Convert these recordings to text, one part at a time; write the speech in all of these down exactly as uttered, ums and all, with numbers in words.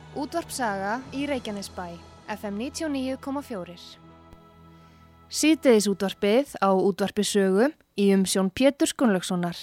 Útvarp Saga í Reykjanesbæ, F M níutíu og níu komma fjögur. Síðdegis útvarpið á Útvarpi Sögu í umsjón Péturs Gunnlaugssonar.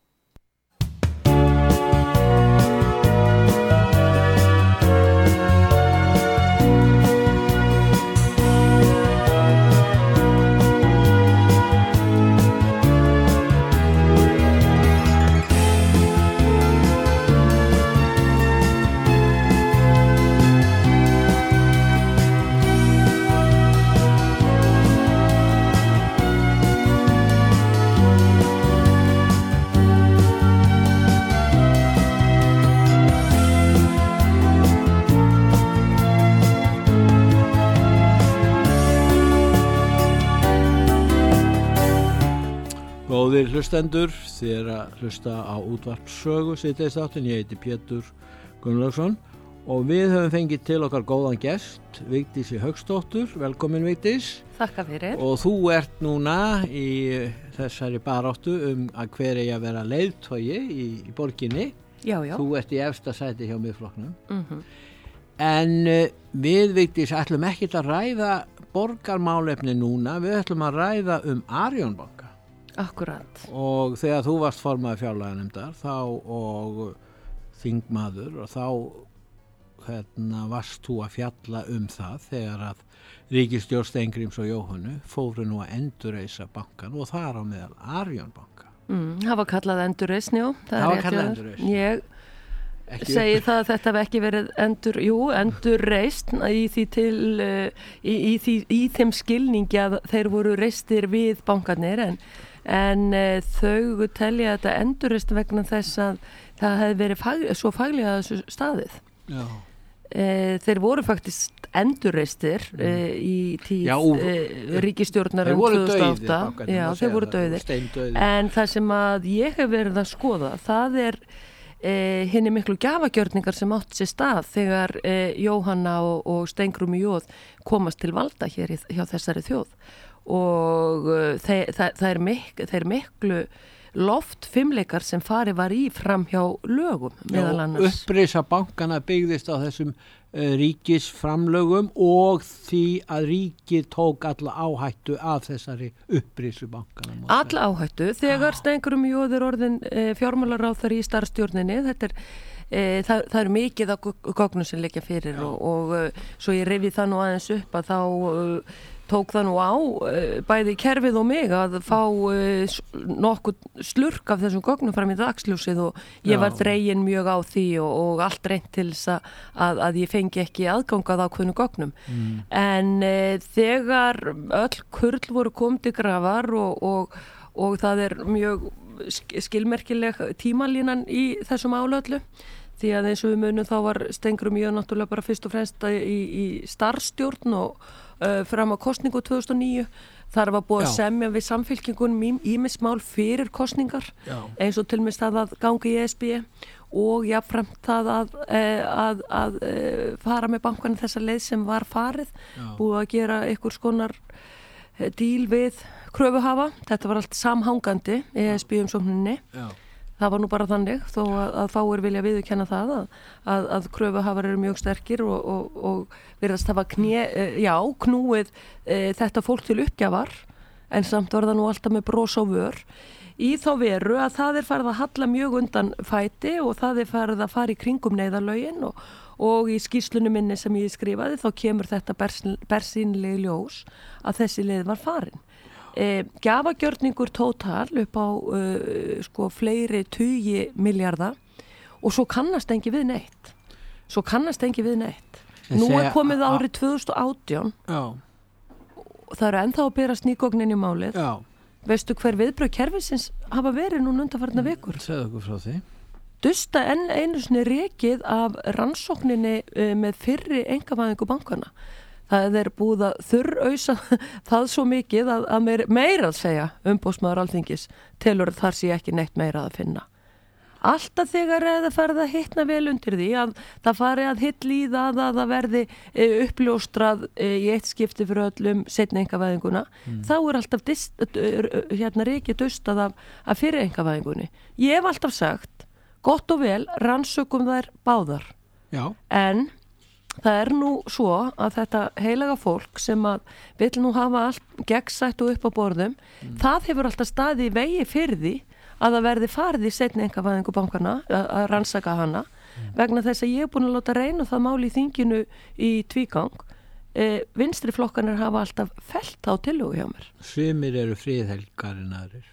Góðir hlustendur, þið er að hlusta á Útvarp Sögu síðdegisþáttinn. Ég heiti Pétur Gunnlaugsson og við höfum fengið til okkar góðan gest, Vigdísi Hauksdóttur. Velkomin, Vigdís. Þakka fyrir. Og þú ert núna í þessari baráttu um að hver eigi að vera leiðtogi í, í borginni. Já, já. Þú ert í efsta sæti hjá Miðflokknum. Mhm. En uh, við, Vigdís, ætlum ekkert að ræða borgarmálefni núna, við ætlum að ræða um Arion banka. Akkurat. Og þegar þú varst formaður fjárlaganefndar þá og þingmaður og þá hérna, varst þú að fjalla um það þegar að ríkisstjórn Steingríms og Jóhönnu fóru nú að endurreisa bankan og þar á meðal Arion banka. Mm, það var kallað endurreisn, jú. Það var kallað endurreisn. Ég Ekki segi upp. það að þetta hef ekki verið endur, jú, endurreisn í því til, uh, í, í, því, í þeim skilningi að þeir voru reistir við bankarnir en En e, þau telja þetta endurreist vegna þess að það hefði verið fag, svo faglega þessu staðið. Já. E, þeir voru faktist endurreistir e, í tíð Já, e, ríkisstjórnar um tvö þúsund og átta. Já, þeir voru dauðir. En það sem að ég hef verið að skoða, það er e, hinni miklu gjafagjörningar sem átt sér stað þegar e, Jóhanna og, og Steingrúmi Jóð komast til valda hér í, hjá þessari þjóð. Og þeir, það, það er mik, þeir miklu loftfimleikar sem farið var í fram hjá lögum meðal annars. Uppreisa bankana byggðist á þessum uh, ríkisframlögum og því að ríkið tók alla áhættu af þessari uppreisu bankana. Alla áhættu, þegar Steingrímur Jóð er orðin e, fjármálaráðherra í starfsstjórninni, þetta er e, það, það er mikið að gögnum sem leggja fyrir Já. og, og e, svo ég rifið það nú aðeins upp að þá e, tók það nú á bæði kerfið og mig að fá nokkuð slurk af þessum gögnum fram í dagsljósið og ég var dregin mjög á því og, og allt reynt til þess að, að ég fengi ekki aðgangað á hvernig gögnum. Mm. En e, þegar öll kurl voru komið til grafar og, og, og það er mjög skilmerkileg tímalínan í þessum álöllu því að eins og við munum þá var Steingrímur Jóð náttúrulega bara fyrst og fremst í, í starfsstjórn og uh, fram á kosningu tvö þúsund og níu. Þar var búið Já. Að semja við samfylkingunum ýmis mál fyrir kosningar Já. Eins og til og með það að ganga í E S B og jafnframt það að, að, að, að fara með bankanum þessa leið sem var farið, Já. Búið að gera einhvers konar díl við kröfuhafa. Þetta var allt samhangandi E S B umsókninni. Já. Það var nú bara þannig, þó að, að fáir vilja viðurkenna það að, að, að kröfuhafar eru mjög sterkir og, og, og virðast hafa kné, já, knúið e, þetta fólk til uppgjafar, en samt var það nú alltaf með bros á vör. Í þá veru að það er farið að halla mjög undan fæti og það er farið að fara í kringum neyðarlögin og, og í skýrslunum minni sem ég skrifaði þá kemur þetta bersýnileg ljós að þessi leið var farin. E, gjafagjörningur tótal upp á uh, sko fleiri tugi milljarða og svo kannast engi við neitt svo kannast engi við neitt en nú er komið árið tvö þúsund og átján Já. Og það eru ennþá að bera sníkognin í málið Já. Veistu hver viðbrögð kerfisins hafa verið núna undanfarna vikur? Segðu okkur frá því. Dusta enn einu sinni rekið af rannsókninni uh, með fyrri einkavæðingu bankana. Það er búið að þurrausa það svo mikið að, að meir, meira að segja umboðsmaður Alþingis telur að þar sé ekki neitt meira að finna. Alltaf þegar það farið að hitna vel undir því að það fari að hitt líða að það verði e, uppljóstrað e, í eitt skipti fyrir öllum seinni einkavæðinguna, mm. þá er alltaf dist, hérna reikið dustað af, af fyrir einkavæðingunni. Ég hef alltaf sagt, gott og vel, rannsökum þær báðar. Já. En það er nú svo að þetta heilaga fólk sem að vill nú hafa allt gegnsætt og upp á borðum, mm. það hefur alltaf staði í vegi fyrir því að það verði farið í seinni einkavæðingu bankana að, að rannsaka hana, mm. vegna þess að ég er búin að láta reyna það máli í þinginu í tvígang. E, vinstri flokkanir hafa alltaf fellt á tillögu hjá mér. Sumir eru friðhelgarinn aðrir.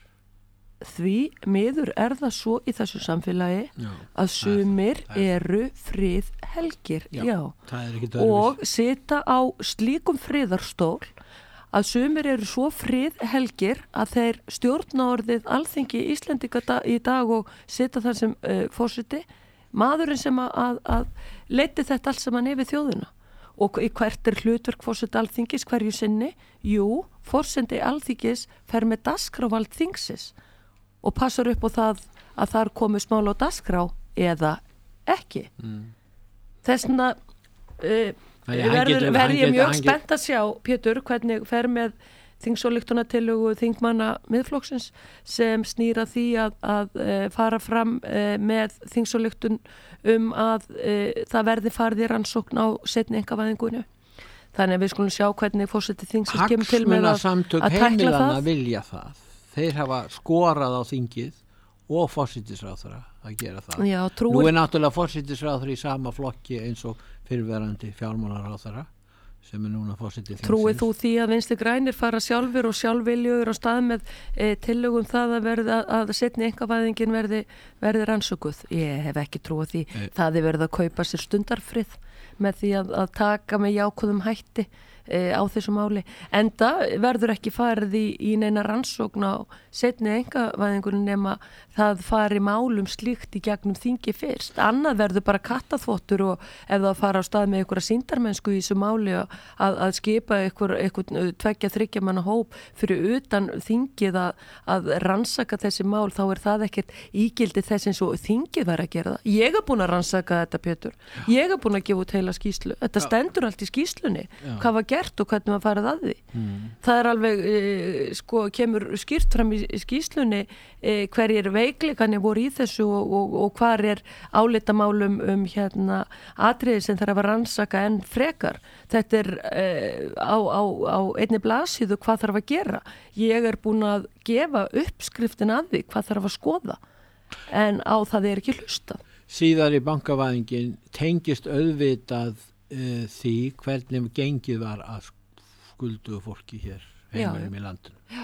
Því miður er það svo í þessu samfélagi já, að sumir það, það eru friðhelgir já, já. og sita á slíkum friðarstól að sumir eru svo friðhelgir að þeir stjórna orðið Alþingi Íslendinga í dag og sita þar sem uh, forseti, maðurinn sem að, að, að leiti þetta allt saman yfir þjóðina. Og hvert er hlutverk forseti Alþingis hverju sinni? Jú, forseti Alþingis fer með dagskrávald þingsins og passar upp á það að þar komi smál á dagskrá eða ekki. Mm. Þessna uh, verður verð ég mjög spennt að sjá, Pétur, hvernig fer með þingsolíktunartillögu þingmanna miðflokksins sem snýra því að, að uh, fara fram uh, með þingsolíktun um að uh, það verði farið í rannsókn á seinni einkavæðingunni. Þannig að við skulum sjá hvernig forseti þingsins kemur til með að, að tækla það. Vilja það. Þeir hafa skorað á þingið og forsætisráðherra að gera það. Já, trúir... Nú er náttúrulega forsætisráðherra í sama flokki eins og fyrirverandi fjármálaráðherra sem er núna forseti þingsins. Trúið þú því að Vinstri grænir fara sjálfur og sjálfviljugur á stað með e, tillögum það að verða að seinni einkavæðingin verði, verði rannsökuð? Ég hef ekki trúið því. E... Það er verið að kaupa sér stundarfrið með því að, að taka með jákvæðum hætti e, á þessu máli. Enda verður ekki farið í, í neina rannsókn á seinni einkavæðingunum nema það fari málum slíkt í gegnum þingi fyrst. Annað verður bara kattaþvottur og ef það fara á stað með einhverja sýndarmennsku í þessu máli að, að skipa einhver, einhver tveggja þriggja manna hóp fyrir utan þingið að, að rannsaka þessi mál, þá er það ekkert ígildi þess eins og þingið verður að gera það. Ég er búin að rannsaka þetta, Pétur. Ég er búin að gefa út heila skýslu. Þetta Já. stendur allt í skýslunni. Já. Hvað var gert og hvernig maður farið að því. Mm. Það er alveg, e, sko, kemur skýrt fram í skýslunni e, hverjir veikleikanir voru í þessu og, og, og hvar er álitamálum um hérna atriði sem þarf að rannsaka en frekar. Þetta er e, á, á, á einni blaðsíðu hvað þarf að gera. Ég er búin að gefa uppskriftin að því hvað þarf að skoða en á það er ekki hlusta. Síðar í bankavæðingin tengist auðvitað uh, því hvernig gengið var að skulduðu fólki hér heiminum í landinu. Já.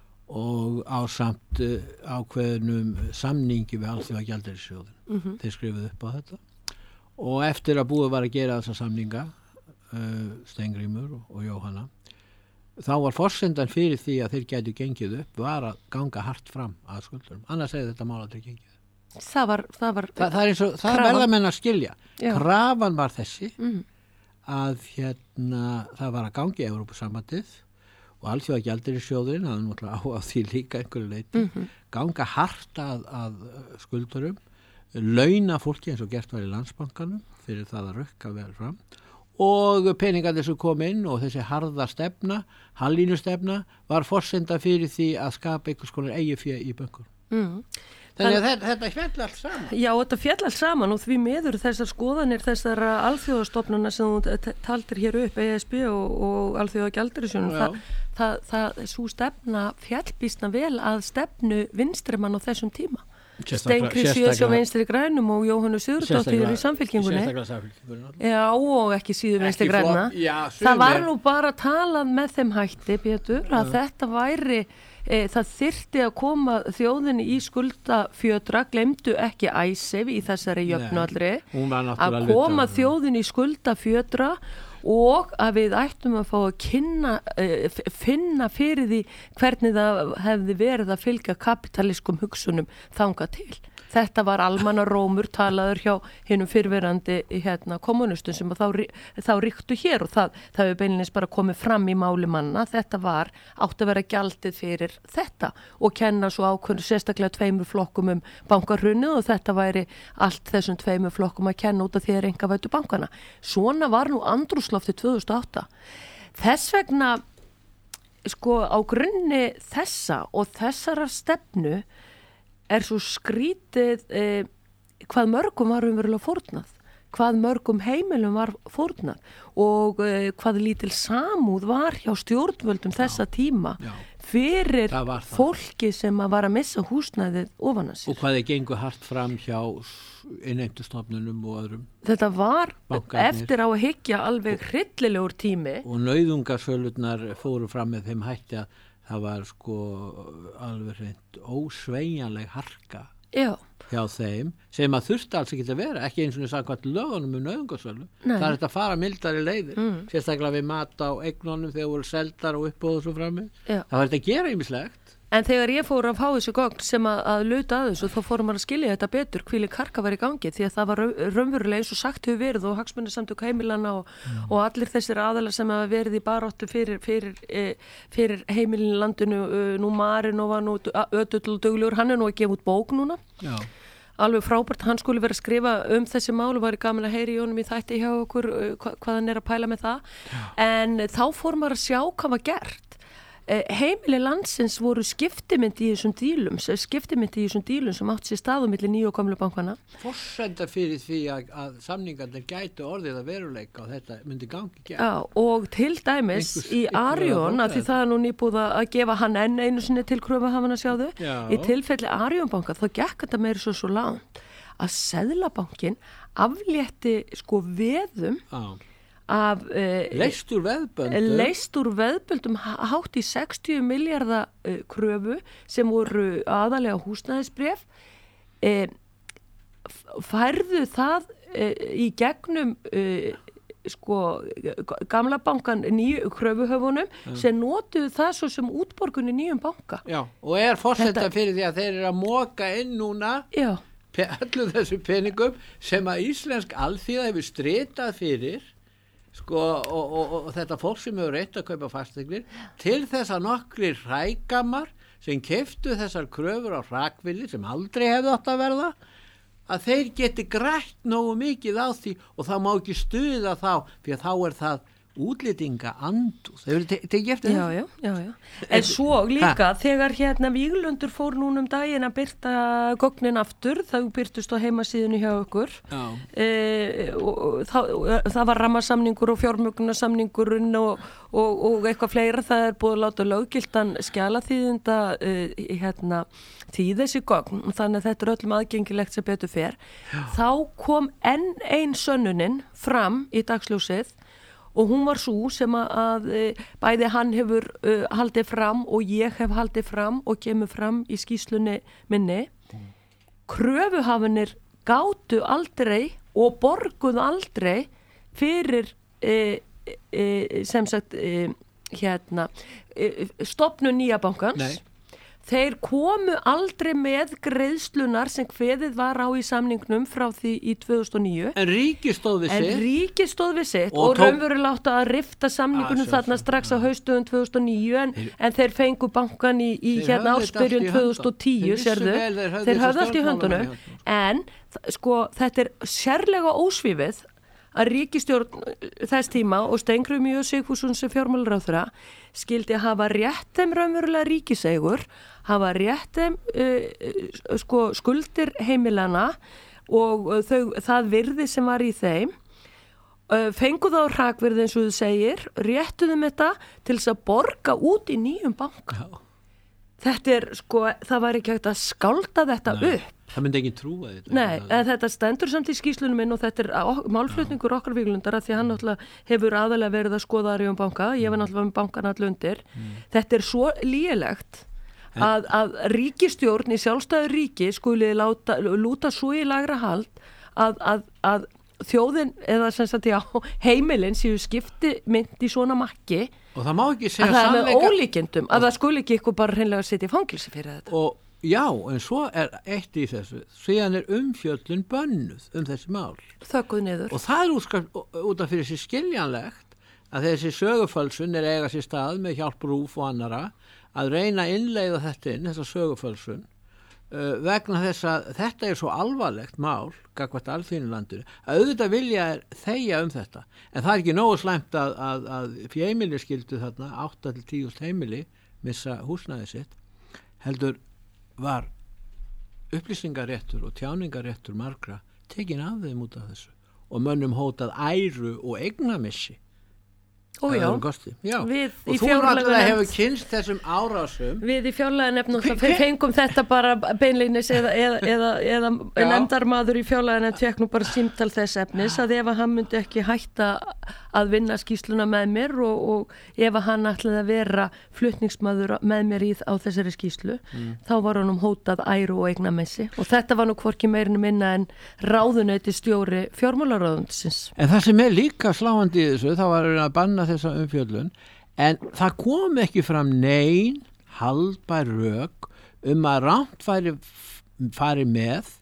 Og á samt uh, ákveðnum samningi við Alþjóðagjaldeyrissjóðinn. Mm-hmm. Þeir skrifuðu upp á þetta. Og eftir að búið var að gera þessa samninga, uh, Steingrímur og, og Jóhanna, þá var forsendan fyrir því að þeir gætu gengið upp var að ganga hart fram að skuldurum. Annars hefði þetta mál aldrei gengið. Það var, það var Þa, það er eins og, það verða menn að skilja. Já. Krafan var þessi mm. að hérna það var að gangi Evrópusambandið og Alþjóðagjaldeyrissjóðurinn hafði náttúrulega á að því líka einhverju leyti, mm-hmm. ganga hart að, að skuldurum, launa fólki eins og gert var í Landsbankanum fyrir það að rukka vel fram og peningarnir sem kom inn og þessi harða stefna, hallinu-stefna var forsenda fyrir því að skapa einhvers konar eigifé í bönkunum. Mm. Þannig að þetta, þetta fjall allt saman. Já, þetta fjall allt saman og því miður þessar skoðanir, þessar alþjóðastofnuna sem þú taldir hér upp, E S B og, og Alþjóðagjaldeyrissjóðinn, það, það, það, svo stefna fjallbýstna vel að stefnu vinstrimann á þessum tíma. Steingrímur Sjöðs og Vinstri grænum og Jóhannu Sigurðardóttir í Samfylkingunni. Sérstaklega Samfylkingunni. Já, og ekki síður Vinstri græna. Það var nú bara talað með þeim hætti, Pétur, að þetta væri E, það þyrfti að koma þjóðinni í skuldafjötra, glemdu ekki Icesave í þessari jöfnallri, að koma þjóðinni í skuldafjötra og að við ættum að fá að kynna, e, finna fyrir því hvernig það hefði verið að fylgja kapitalískum hugsunum þangað til. Þetta var almannarómur talaður hjá hinum fyrrverandi hérna, kommunistum sem þá, þá ríktu hér og það, það hefur beinleins bara komið fram í máli manna. Þetta var átt að vera gjaldið fyrir þetta og kenna svo ákveðnu sérstaklega tveimur flokkum um bankahrunið og þetta væri allt þessum tveimur flokkum að kenna út af því að einkavæddu bankana. Svona var nú andrúmsloftið tvö þúsund og átta. Þess vegna, sko, á grunni þessa og þessara stefnu er svo skrítið eh, hvað mörgum var umverulega fórnað. hvað mörgum heimilum var fórnað og uh, hvað lítil samúð var hjá stjórnvöldum þessa já, tíma já. Fyrir fólki sem að var að missa húsnæðið ofan að sér. Og hvað er gengur hart fram hjá innheimtustofnunum og öðrum. Þetta var bankarnir. Eftir á að hyggja alveg hryllilegur tími. Og nauðungarsölurnar fóru fram með þeim hætti að það var sko alveg hreint ósveigjanleg harka. Já. Hjá þeim sem að þurfti alls ekki að vera ekki eins og þess að hvað lögunum um nauðungarsölu það er þetta að fara mildari leiðir mm. sérstaklega við mat á eignunum þegar voru seldar og uppbóðu svo frammi það var þetta að gera ýmislegt. En þegar ég fór að fá þessu gögn sem að, að luta að þessu þá fórum maður að skilja þetta betur hvíli karka var í gangi því að það var raunverulega eins og sagt hefur verið og hagsmunasamtök heimilana og, mm. og allir þessir aðalar sem hafa verið í baráttu fyrir, fyrir, fyrir, fyrir heimilinu landinu nú Marin og var nú ötull og duglegur hann er nú að gefa út bók núna. Já. Alveg frábært, hann skulle vera að skrifa um þessi mál og var gaman að heyri í honum í þætti hjá okkur hva, hvað hann er að pæla með það. Já. En þá fór maður að sjá hvað var gert. Heimili landsins voru skiptimyndi í þessum dílum, skiptimyndi í þessum dílum sem átt sér stað á milli nýju og gamlu bankana. Forsenda fyrir því að, að samningarnir gætu orðið að veruleika og þetta myndi gangi gegn. Já, og til dæmis Einhvers, í Arion, að því það er nú nýbúið að gefa hann enn einu sinni til kröfuhafana sjáðu, Já. Í tilfelli Arion banka þá gekk þetta meira svo svo langt að Seðlabankin aflétti sko veðum Já. Af, uh, leist úr veðböldum leist úr veðböldum hátt í sextíu milljarða uh, kröfu sem voru aðalega húsnæðisbréf uh, færðu það uh, í gegnum uh, sko gamla bankan nýju kröfuhöfunum mm. sem notuðu það svo sem útborgun í nýjum banka. Já, og er forsenda fyrir því að þeir eru að moka inn núna Já. Allu þessu peningum sem að íslensk alþýða hefur stritað fyrir sko og, og, og þetta fólk sem hefur reynt að kaupa fasteignir til þess að nokkrir hrækamar sem keyptu þessar kröfur á hrakvilli sem aldrei hefði átt að verða að þeir geti grætt nógu mikið á því og það má ekki stuða þá því að þá er það útlýtinga andúð. Þeir eru tekið eftir það? Já, já, já. En svo líka ha? Þegar hérna Víglundur fór núna um daginn að byrta gögnin aftur, það byrtust á heimasíðinu hjá okkur. E, og, það, það var rammasamningur og fjármögnarsamningurinn og, og, og eitthvað fleira. Það er búið að láta löggiltan skjalaþýðinda e, hérna því þessi gögn. Þannig að þetta er öllum aðgengilegt sem betur fer. Já. Þá kom enn ein sönnunin fram í dagsljósið og hún var svo sem að, að bæði hann hefur uh, haldið fram og ég hef haldið fram og kemur fram í skýslunni minni. Mm. Kröfuhafinir gátu aldrei og borguðu aldrei fyrir uh, uh, sem sagt uh, hérna uh, stofnun nýja bankans. Nei. Þeir komu aldrei með greiðslunar sem kveðið var á í samningnum frá því í tvö þúsund og níu. En ríkið stóð við sitt. En ríkið stóð við sitt og, og tók... raunverulega átti að rifta samningunum ah, þarna strax á haustöðum tvö þúsund og níu en, þeir... en þeir fengu bankan í, í hérna ársbyrjun tvö þúsund og tíu, sérðu. Þeir höfðu allt í höndunum. En sko þetta er sérlega ósvífið að ríkisstjórn þess tíma og Steingrímur J. Sigfússon sem fjármálaráðherra skildi að hafa rétt þeim raunverulega ríkiseigur, hafa rétt þeim uh, sko, skuldir heimilana og uh, þau, það virði sem var í þeim, uh, fengu þá hrakvirði eins og þú segir, réttuðum þetta til þess að borga út í nýjum banka. Já. Þetta er sko, það var ekki hægt að skálda þetta Nei. Upp. Það myndi ekki trúa þetta. Nei, en þetta stendur samt í skýslunum minn og þetta er málflutningur okkar Víglundar að því hann náttúrulega hefur aðalega verið að skoða Arion banka, ég var náttúrulega með bankan allir undir. Mm. Þetta er svo lýgilegt að, að ríkistjórn í sjálfstæðu ríki skuli láta, lúta svo í lagra hald að, að, að þjóðin eða sem sagt já, heimilin séu skipti mynd í svona makki og það má ekki segja að það er með ólíkindum að það skuli ekki eitthvað bara hreinlega að setja í fangilsi fyrir þetta. Og já, en svo er eitt í þessu, síðan er umfjöllun bönnuð um þessi mál. Þökkuð niður. Og það er út, út af fyrir sér skiljanlegt að þessi sögufölsun er eiga sér stað með hjálp RÚV og annara að reyna að innleiða þetta inn, þessa sögufölsun, uh, vegna þess að þetta er svo alvarlegt mál, gagnvart alþýðulandinu, að auðvitað vilja er þegja um þetta. En það er ekki nógu slæmt að, að, að fjölmiðli skildu þarna, átta til tíu heimili, missa húsnæði sitt, heldur var upplýsingaréttur og tjáningaréttur margra tekin af þeim út af þessu og mönnum hótað æru og eignamissi. Ó, já. já. Við og í þú náttúrulega hefur fjárlaganefnd kynst þessum árásum. Við í fjárlaganefnd fengum þetta bara beinleinis eða, eða, eða, eða nefndarmaður í fjárlaganefnd fekk nú bara símtal þess efnis að ef hann myndi ekki hætta að vinna skýsluna með mér og, og ef hann ætlaði að vera flutningsmaður með mér í á þessari skýslu mm. þá var hann um hótað æru og eignamessi og þetta var nú hvorki meirinu minna en ráðuneyti stjóri fjármálaráðuneytisins. En það sem er líka sláandi í þessu, þá var að banna þessa umfjöllun, en það kom ekki fram nein haldbær rök um að rangt fari, fari með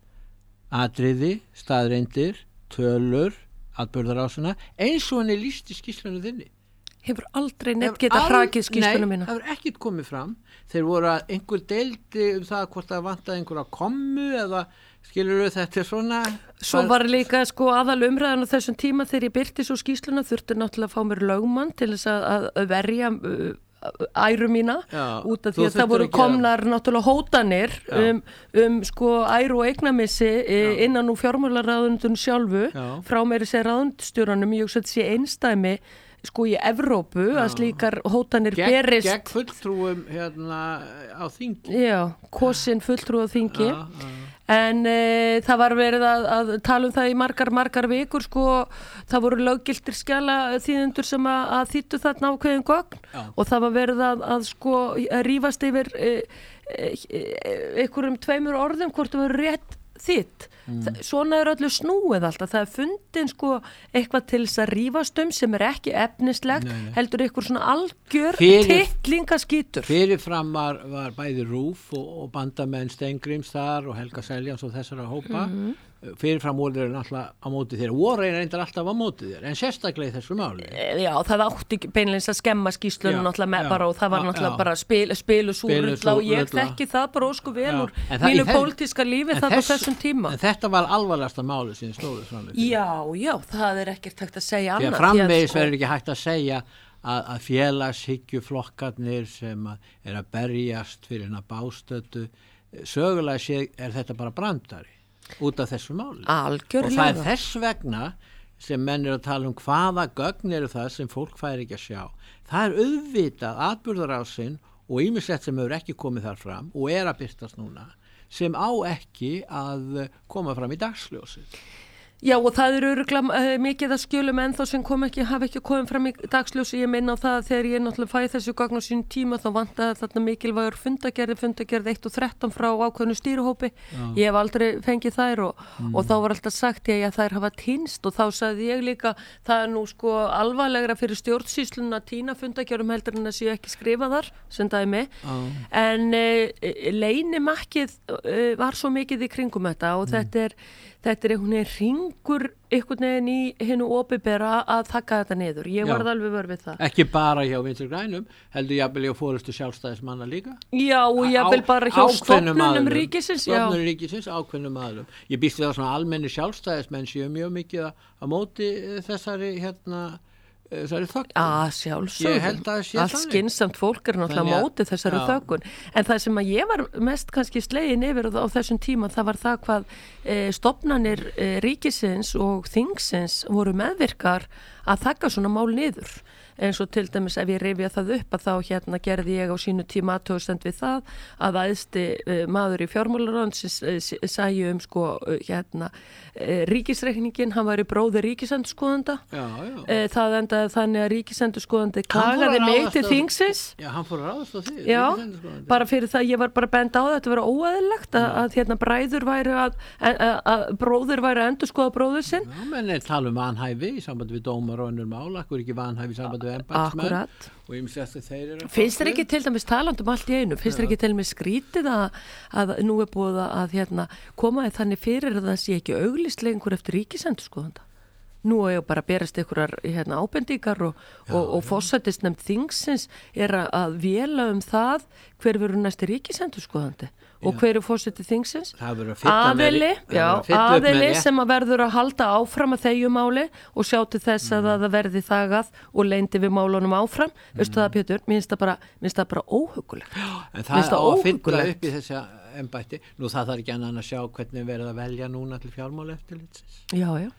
atriði, staðreindir, tölur, atburðarásuna, eins og hann er lýst í skýslunum þinni. Hefur aldrei neitt geta hrakið skýslunum mína? Nei, það hefur ekkert komið fram. Þeir voru að einhver deildi um það hvort það vantaði einhverja kommu eða skilur við þetta svona. Svo var líka sko aðal umræðan á þessum tíma þegar ég byrti svo skýsluna þurfti náttúrulega að fá mér lögmann til þess að, að verja uh, æru mína já, út af því að það voru komnar náttúrulega hótanir um, um sko æru og eignamissi já. Innan úr fjármálaráðuneytinu sjálfu já. Frá meiri segja ráðuneytisstjóranum ég hugsa að þetta sé einstæmi sko í Evrópu já. Að slíkar hótanir Gek, berist gegn fulltrúum hérna á þingi já, kosin fulltrú á þingi já, já. En e, það var verið að, að tala um það í margar, margar vikur, sko, það voru löggiltir skjala þýðendur sem að, að þýttu þarna ákveðin gögn Já. Og það var verið að, að sko, rífast yfir e, e, e, einhverjum tveimur orðum hvort það voru rétt þitt. Mm. Svona er öllu snúið alltaf. Það er fundin sko eitthvað til þess að rífast um sem er ekki efnislegt, nei, nei. Heldur eitthvað svona algjör tittlingaskítur. Fyrirfram var, var bæði Rúf og, og bandamenn Steingríms þar og Helga Seljans og þessara hópa. Mm-hmm. Fyrirfram voru þeir náttúrulega á móti þér. Voru þeir reyndar alltaf á móti þér, en sérstaklega í þessu máli. Já, það átti beinleins að skemma skýslunum náttúrulega með já, bara og það var náttúrulega já. Bara spil, spil og súrullla og ég þekki það bara ósku vel já. Úr mínu pólitíska lífi það á þessum tíma. En þetta var alvarlegasta máli sem stóðu fram með því. Já, já, það er ekkert hægt að segja annað. Því að framvegis verður ekki hægt að segja að, að félagshyggjuflokkarnir sem að er að berjast fyrir hana bástötu, sögulega sé er þetta bara brandari út af þessu máli. Algjörlega. Og það er þess vegna sem menn er að tala um hvaða gögn eru það sem fólk fær ekki að sjá. Það er auðvitað atburðarásinn og ýmislegt sem hefur ekki komið þar fram og er að birtast núna sem á ekki að koma fram í dagsljósið. Já og það eru örugglega uh, mikið að skjölum ennþá sem kom ekki, hafa ekki komið fram í dagsljósi. Ég minna á það að þegar ég náttúrulega fæði þessu gögn á sínum tíma þá vantaði þarna mikilvægur fundagerði, fundagerði eitt og þrettán frá ákveðnu stýruhópi. Já. Ég hef aldrei fengið þær og, mm. og þá var alltaf sagt ég að þær hafa týnst og þá sagði ég líka það er nú sko alvarlegra fyrir stjórnsýsluna að týna fundagerðum heldur en að séu ekki skrifaðar sem dæmi. Já. En uh, leynimakkið uh, var svo mikið í kringum þetta og mm. þetta er Þetta er einhvern veginn ringur einhvern veginn í hinnu opinbera að taka þetta niður. Ég varð alveg vör við það. Ekki bara hjá Vinstri grænum, heldur jafnvel hjá forystu sjálfstæðismanna líka. Já, og jafnvel bara hjá stofnunum ríkisins. Stofnunum ríkisins, ákveðnum aðlum. Ég býst við að svona almenni sjálfstæðismenn séu mjög mikið að móti þessari hérna þessari þöggun. Að sjálfsögum. Allt skynsamt fólk er náttúrulega móti þessari já. Þöggun. En það sem að ég var mest kannski slegin yfir á þessum tíma, það var það hvað e, stofnanir e, ríkisins og þingsins voru meðvirkar að þakka svona mál niður. Eins og til dæmis ef ég rifja það upp að þá hérna gerði ég á sínu tíma athugasemd við það að æðsti uh, maður í fjármálaráðuneytisins uh, sæju um sko uh, hérna uh, ríkisreikningin, hann var í bróðir ríkisendurskoðanda. Já, já. Uh, það endaði þannig að ríkisendurskoðandi klagaði mig til þingsins. Já, hann fór að ráðast á því. Já, bara fyrir það ég var bara bent á þetta vera óeðlilegt að, að hérna bræður væri að, að, að bróðir væri að endurskoða bróður sinn. Já, menn er tala um vanhæfi í sambandi við dómar og önnur mál, akkur ekki vanhæfi í sambandi Akkurat. Og ég myndi að þeir eru finnst þér ekki til dæmis talandum allt í einu finnst þér ekki til dæmis skrítið að, að nú er búið að hérna, koma þið þannig fyrir að það sé ekki auglýst lengur eftir ríkisendurskoðanda nú er ég bara að berast einhverjar hérna, ábendingar og, já, og, og forsætisnefnd þingsins er að, að véla um það hver verður næsti ríkisendurskoðandi og hver er forseti þingsins aðili, já, aðili sem að verður að halda áfram að þegju máli og sjá til þess mm. að það verði þagað og leyndi við málunum áfram mm. veistu það Pétur, minnst það bara, minnst það bara óhugulegt en það á að fylla upp í þessi embætti nú það þarf ekki annan að sjá hvernig verður að velja núna til fjármálaeftirlitsins já, já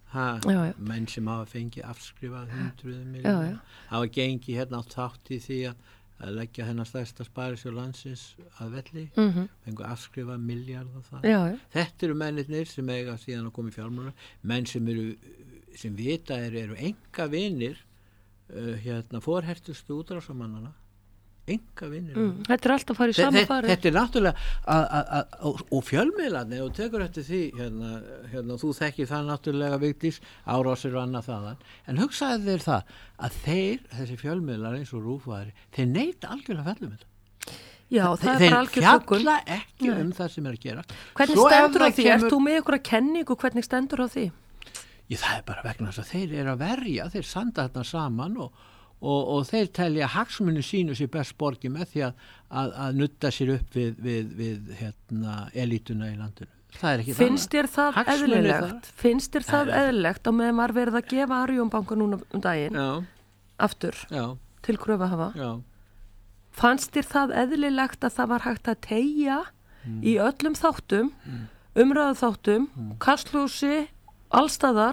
Ha, Já, já. menn sem hafa fengið afskrifað hundruðum Já, miljóna já. hafa gengið hérna átt þátt í því að, að leggja hennar stærsta sparisjóð landsins að velli, mm -hmm. fengu afskrifað miljard og það. Já, já. Þetta eru mennirnir sem eiga síðan að koma í fjármála, menn sem eru sem vita eru, eru enga vinir uh, hérna fórhertustu útrásamannana, enga vinir. Mm, þetta er alltaf að fara í sama fari. Þetta er náttúrulega að, að, að, og, og fjölmiðlarnir og tekur eftir því hérna, hérna, þú þekkir það náttúrulega Vigdís, árásir og annað þaðan, en hugsaði þér það að þeir, þessi fjölmiðlar eins og rúfværi, þeir neita algjörlega fellum þetta. Já, það þeir, er bara algjör þeir þöggun. fjalla ekki Nei. um það sem er að gera. Hvernig Svo stendur á ef það því? kemur- Ert þú með ykkur að kenningu? Hvernig stendur á því? Ég, það er bara vegna þess að þeir eru að verja, þeir sanda þarna saman og, og, og þeir telja hagsmunni sínu sér best borgi með því að, að, að nutta sér upp við, við, við hérna, elítuna í landinu. Það er ekki Finnst þér það Hagsmunir eðlilegt? þar. Finnst þér það Nei. eðlilegt á meðan var verið að gefa Arion banka núna um daginn Já, aftur já, til kröfuhafa? já. Fannst þér það eðlilegt að það var hægt að teygja í öllum þáttum, umræðu þáttum, kastljósi, allstaðar,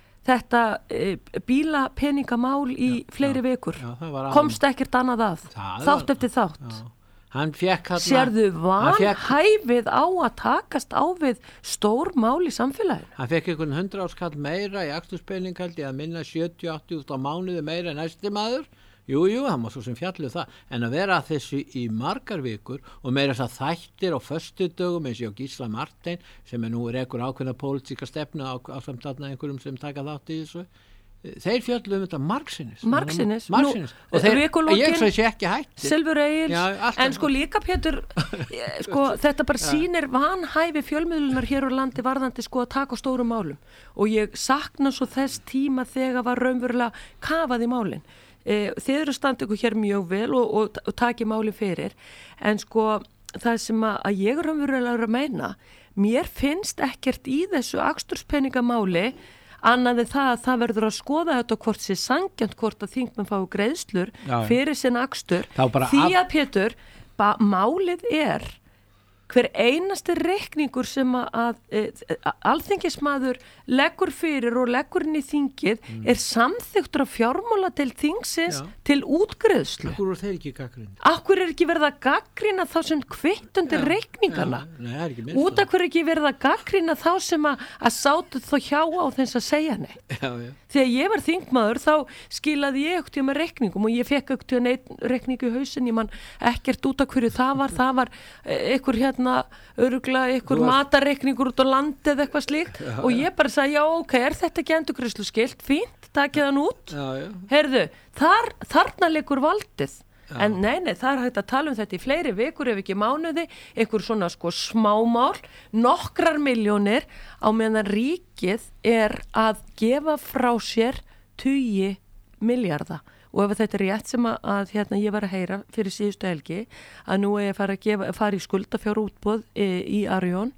þetta e, bílapeningamál í fleiri vikur? Já, það var Komst ekkert annað að? Það Þátt var- eftir þátt? Já. Hann fekk hérna Sérðu hann fékk- vanhæfið á að takast á við stór mál í samfélaginu? Hann fekk einhvern hundra áskall meira í aksturspening haldi að minna sjötíu áttatíu út á mánuði meira en næsti maður. Jú, jú, hann var svo sem fjallu það. En að vera að þessu í margar vikur og meira þess að þættir á föstudögum eins og Gísla Martein sem er nú rekur ákveðna pólitíska stefnu á, á samtalna einhverjum sem taka þátt í þessu. Þeir fjallu um þetta margsinnis. Margsinnis? Margsinnis. Nú, Og þeir, vikulókin- ég svo sé ekki hætti. Silfur Egils, Já, alltaf. en sko líka Pétur, eh, sko þetta bara sýnir vanhæfi fjölmiðlunar hér á landi varðandi sko að taka á stórum málum og ég sakna svo þess tíma þegar var raunverulega kafað í málin. Eh, þið eru standið ykkur hér mjög vel og, og, og taki málin fyrir, en sko það sem að, að ég raunverulega er að meina, mér finnst ekkert í þessu aksturspeningamáli annað en það að það verður að skoða þetta hvort sé sanngjarnt hvort að þingmenn fái greiðslur Já, já. fyrir sinn akstur Þá bara því af- að Pétur, ba- málið er hver einasti reikningur sem að, að, að alþingismadur leggur fyrir og leggur inn í þingið er samþyktur af fjármála til þingsins Já. til útgreiðslu. Akkur voru þeir ekki gagnrýndir? Akkur er ekki verið að gaggrina þá sem kvittundir reikningana? Já, nei, það er ekki minnst Út af hverju er ekki verið að gaggrina þá sem að, að sátu þó hjá á þess að segja neitt? Já, já. Þegar ég var þingmaður þá skilaði ég ekkert með reikningum og ég fekk ekkert einn reikningu í hausin, ég man ekkert út af hverju það var, það var einhver hérna, öruglega einhver Þú varst- matarreikningur út á landi eða eitthvað slíkt Já, og já. ég bara sagði, já ok, er þetta ekki endurgreiðslu skilt? Fínt, takið hann út. Já, já. Heyrðu, þar, þarna leikur valdið. Já. En nei, nei, það er hægt að tala um þetta í fleiri vikur ef ekki mánuði, einhver svona sko smámál, nokkrar miljónir á meðan ríkið er að gefa frá sér tugi milljarða. Og ef þetta er rétt sem að, að hérna, ég var að heyra fyrir síðustu helgi, að nú er ég að fara, að gefa, fara í skuldafjárútboð e, í Arion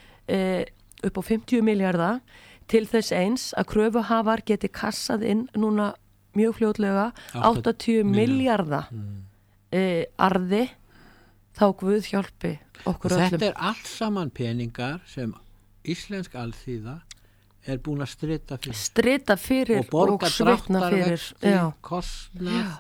e, upp á fimmtíu milljarða til þess eins að kröfuhafar geti kassað inn núna mjög fljótlega áttatíu milljarða Mm. e, arði, þá Guð hjálpi okkur Og öllum. þetta er allt saman peningar sem íslensk alþýða er búin að strita fyrir Strita fyrir og borga svitna fyrir. dráttarvexti, Já. kostnað,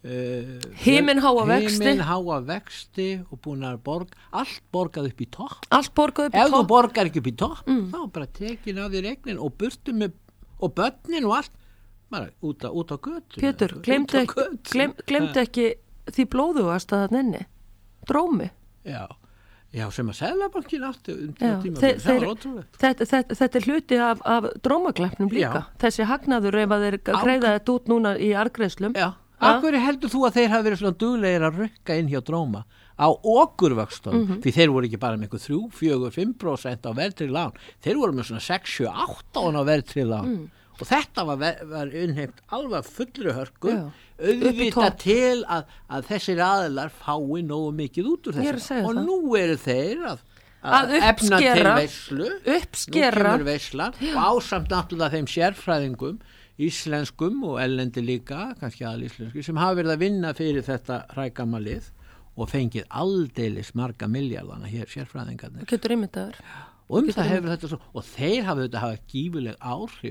uh, Himinháa vexti. himinháa vexti og búin að borga, allt borgað upp í topp. Allt borgað upp í Ef þú topp. borgar ekki upp í topp, Mm. þá bara tekin af því regnin og burtu með, og börnin og allt, bara út á, út á götu. Pétur, glemdu ekki, glem, glemdu ekki því blóðugast að það nenni. Drómi. Já, já, sem að Seðlabankin átti um Já, tíma, þeir- það var þeir- ótrúlegt. Þetta, þetta, þetta er hluti af, af drómaglæpnum líka. Já. Þessi hagnaður ef að þeir greiða þetta út núna í argreiðslum. Já, af hverju heldur þú að þeir hafi verið svona duglegir að rukka inn hjá Dróma á okurvöxtunum, Mhm. því þeir voru ekki bara með eitthvað þrjú, fjögur, fimm prósent á verðtryggð lán, þeir voru með svona sex, sjö, átta á verðtryggð lán Mm. og þetta var, ver- var innheimt alveg fullri hörku, Já, upp í auðvitað topp. til að, að þessir aðilar fái nógu mikið út úr Ég er að þessu segja og það. nú eru þeir að, Að efna til uppskera- veislu, uppskera. nú kemur veislan og ásamt náttúrulega þeim sérfræðingum íslenskum og ellendi líka, kannski aðal-íslensku, sem hafa verið að vinna fyrir þetta hrækama lið og fengið aldeilis marga miljardana hér sérfræðingarnir. Getur ímyndaður. Og um Getur það hefur þetta svo, og þeir hafa þetta hafa gífuleg áhrif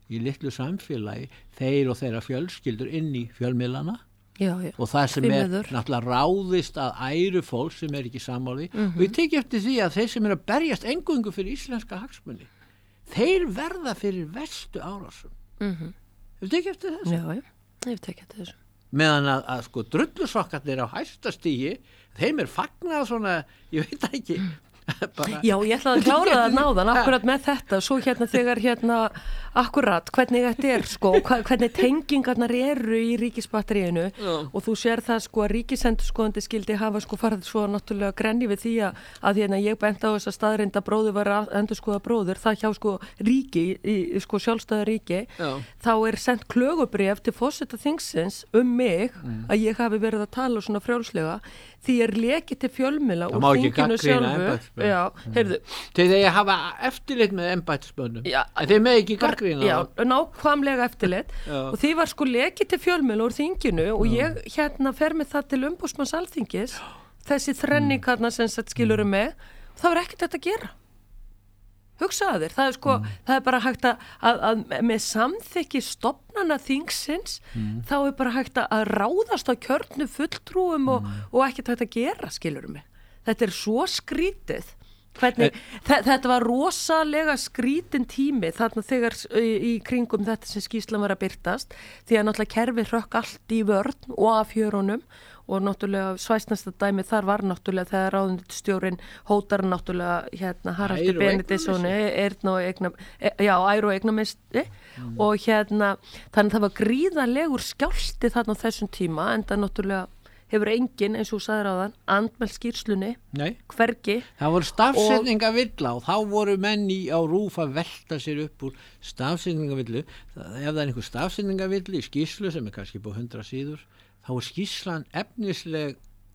í litlu samfélagi, þeir og þeirra fjölskyldur inn í fjölmiðlana já, já. og það sem er Fímiður. náttúrulega ráðist að æru fólk sem er ekki sammáli mm -hmm. og ég teki eftir því að þeir sem er að berjast engungu fyrir íslenska hagsmuni, þeir verða fyrir verstu árásum. Mm -hmm. Hefur tekið eftir þessu? Já, já, ég hef tekið eftir þessu. Meðan að, að sko drullusokkarnir á hæsta stígi, þeim er fagnað svona, ég veit ekki, bara... Já, ég ætlaði að klára það náðan akkurat með þetta, svo hérna þegar hérna akkurat, hvernig þetta er sko, hvernig tengingarnar eru í ríkisbatteríinu og þú sér það sko að ríkisendurskoðandi skildi hafa sko farið svo náttúrulega grenni við því að, að hérna ég bent á þess að staðreinda bróður var að endurskoða bróður, það hjá sko ríki, í sko sjálfstæða ríki, Já. þá er sendt klögubref til forseta þingsins um mig mm. að ég hafi verið að tala svona frjálslega því er lekið til fjölmiðla og þinginu sjálfu. Já, heyrðu. Þeir þeir hafa eftirlit með embættismönnum, en þeir með ekki gagnrýna. Já, nákvæmlega eftirlit og því var sko lekið til fjölmiðla úr þinginu og Já. ég hérna fer með það til umboðsmanns Alþingis, þessi þrenningarna sem sagt skilur um mig, það var ekkert þetta að gera. Hugsaðu þér, það er sko, mm. það er bara hægt að, að, að með samþykki stofnana þingsins, mm. þá er bara hægt að ráðast á kjörnu fulltrúum og, mm. og ekkert hægt að gera, skilur mig. Þetta er svo skrítið. Hvernig, e þetta var rosalega skrítin tími þarna þegar í, í kringum þetta sem skýrslan var að birtast, því að náttúrulega kerfi hrökk allt í vörn og af fjörunum og náttúrulega svæsnasta dæmi þar var náttúrulega þegar ráðuneytisstjórinn hótar náttúrulega hérna Haraldur Benediktssyni Eyrn og eigna, e, já, ær og eignamisti mm. og hérna þannig það var gríðarlegur skjálfti þarna á þessum tíma en það náttúrulega hefur enginn, eins og þú sagðir á þann, andmælt skýrslunni, Nei. hvergi. Það voru stafsetningavilla og... og þá voru menn í á rúf að velta sér upp úr stafsetningavillu. Ef það er einhver stafsetningavillu í skýrslu sem er kannski búið hundrað síður, þá er skýrslan efnisleg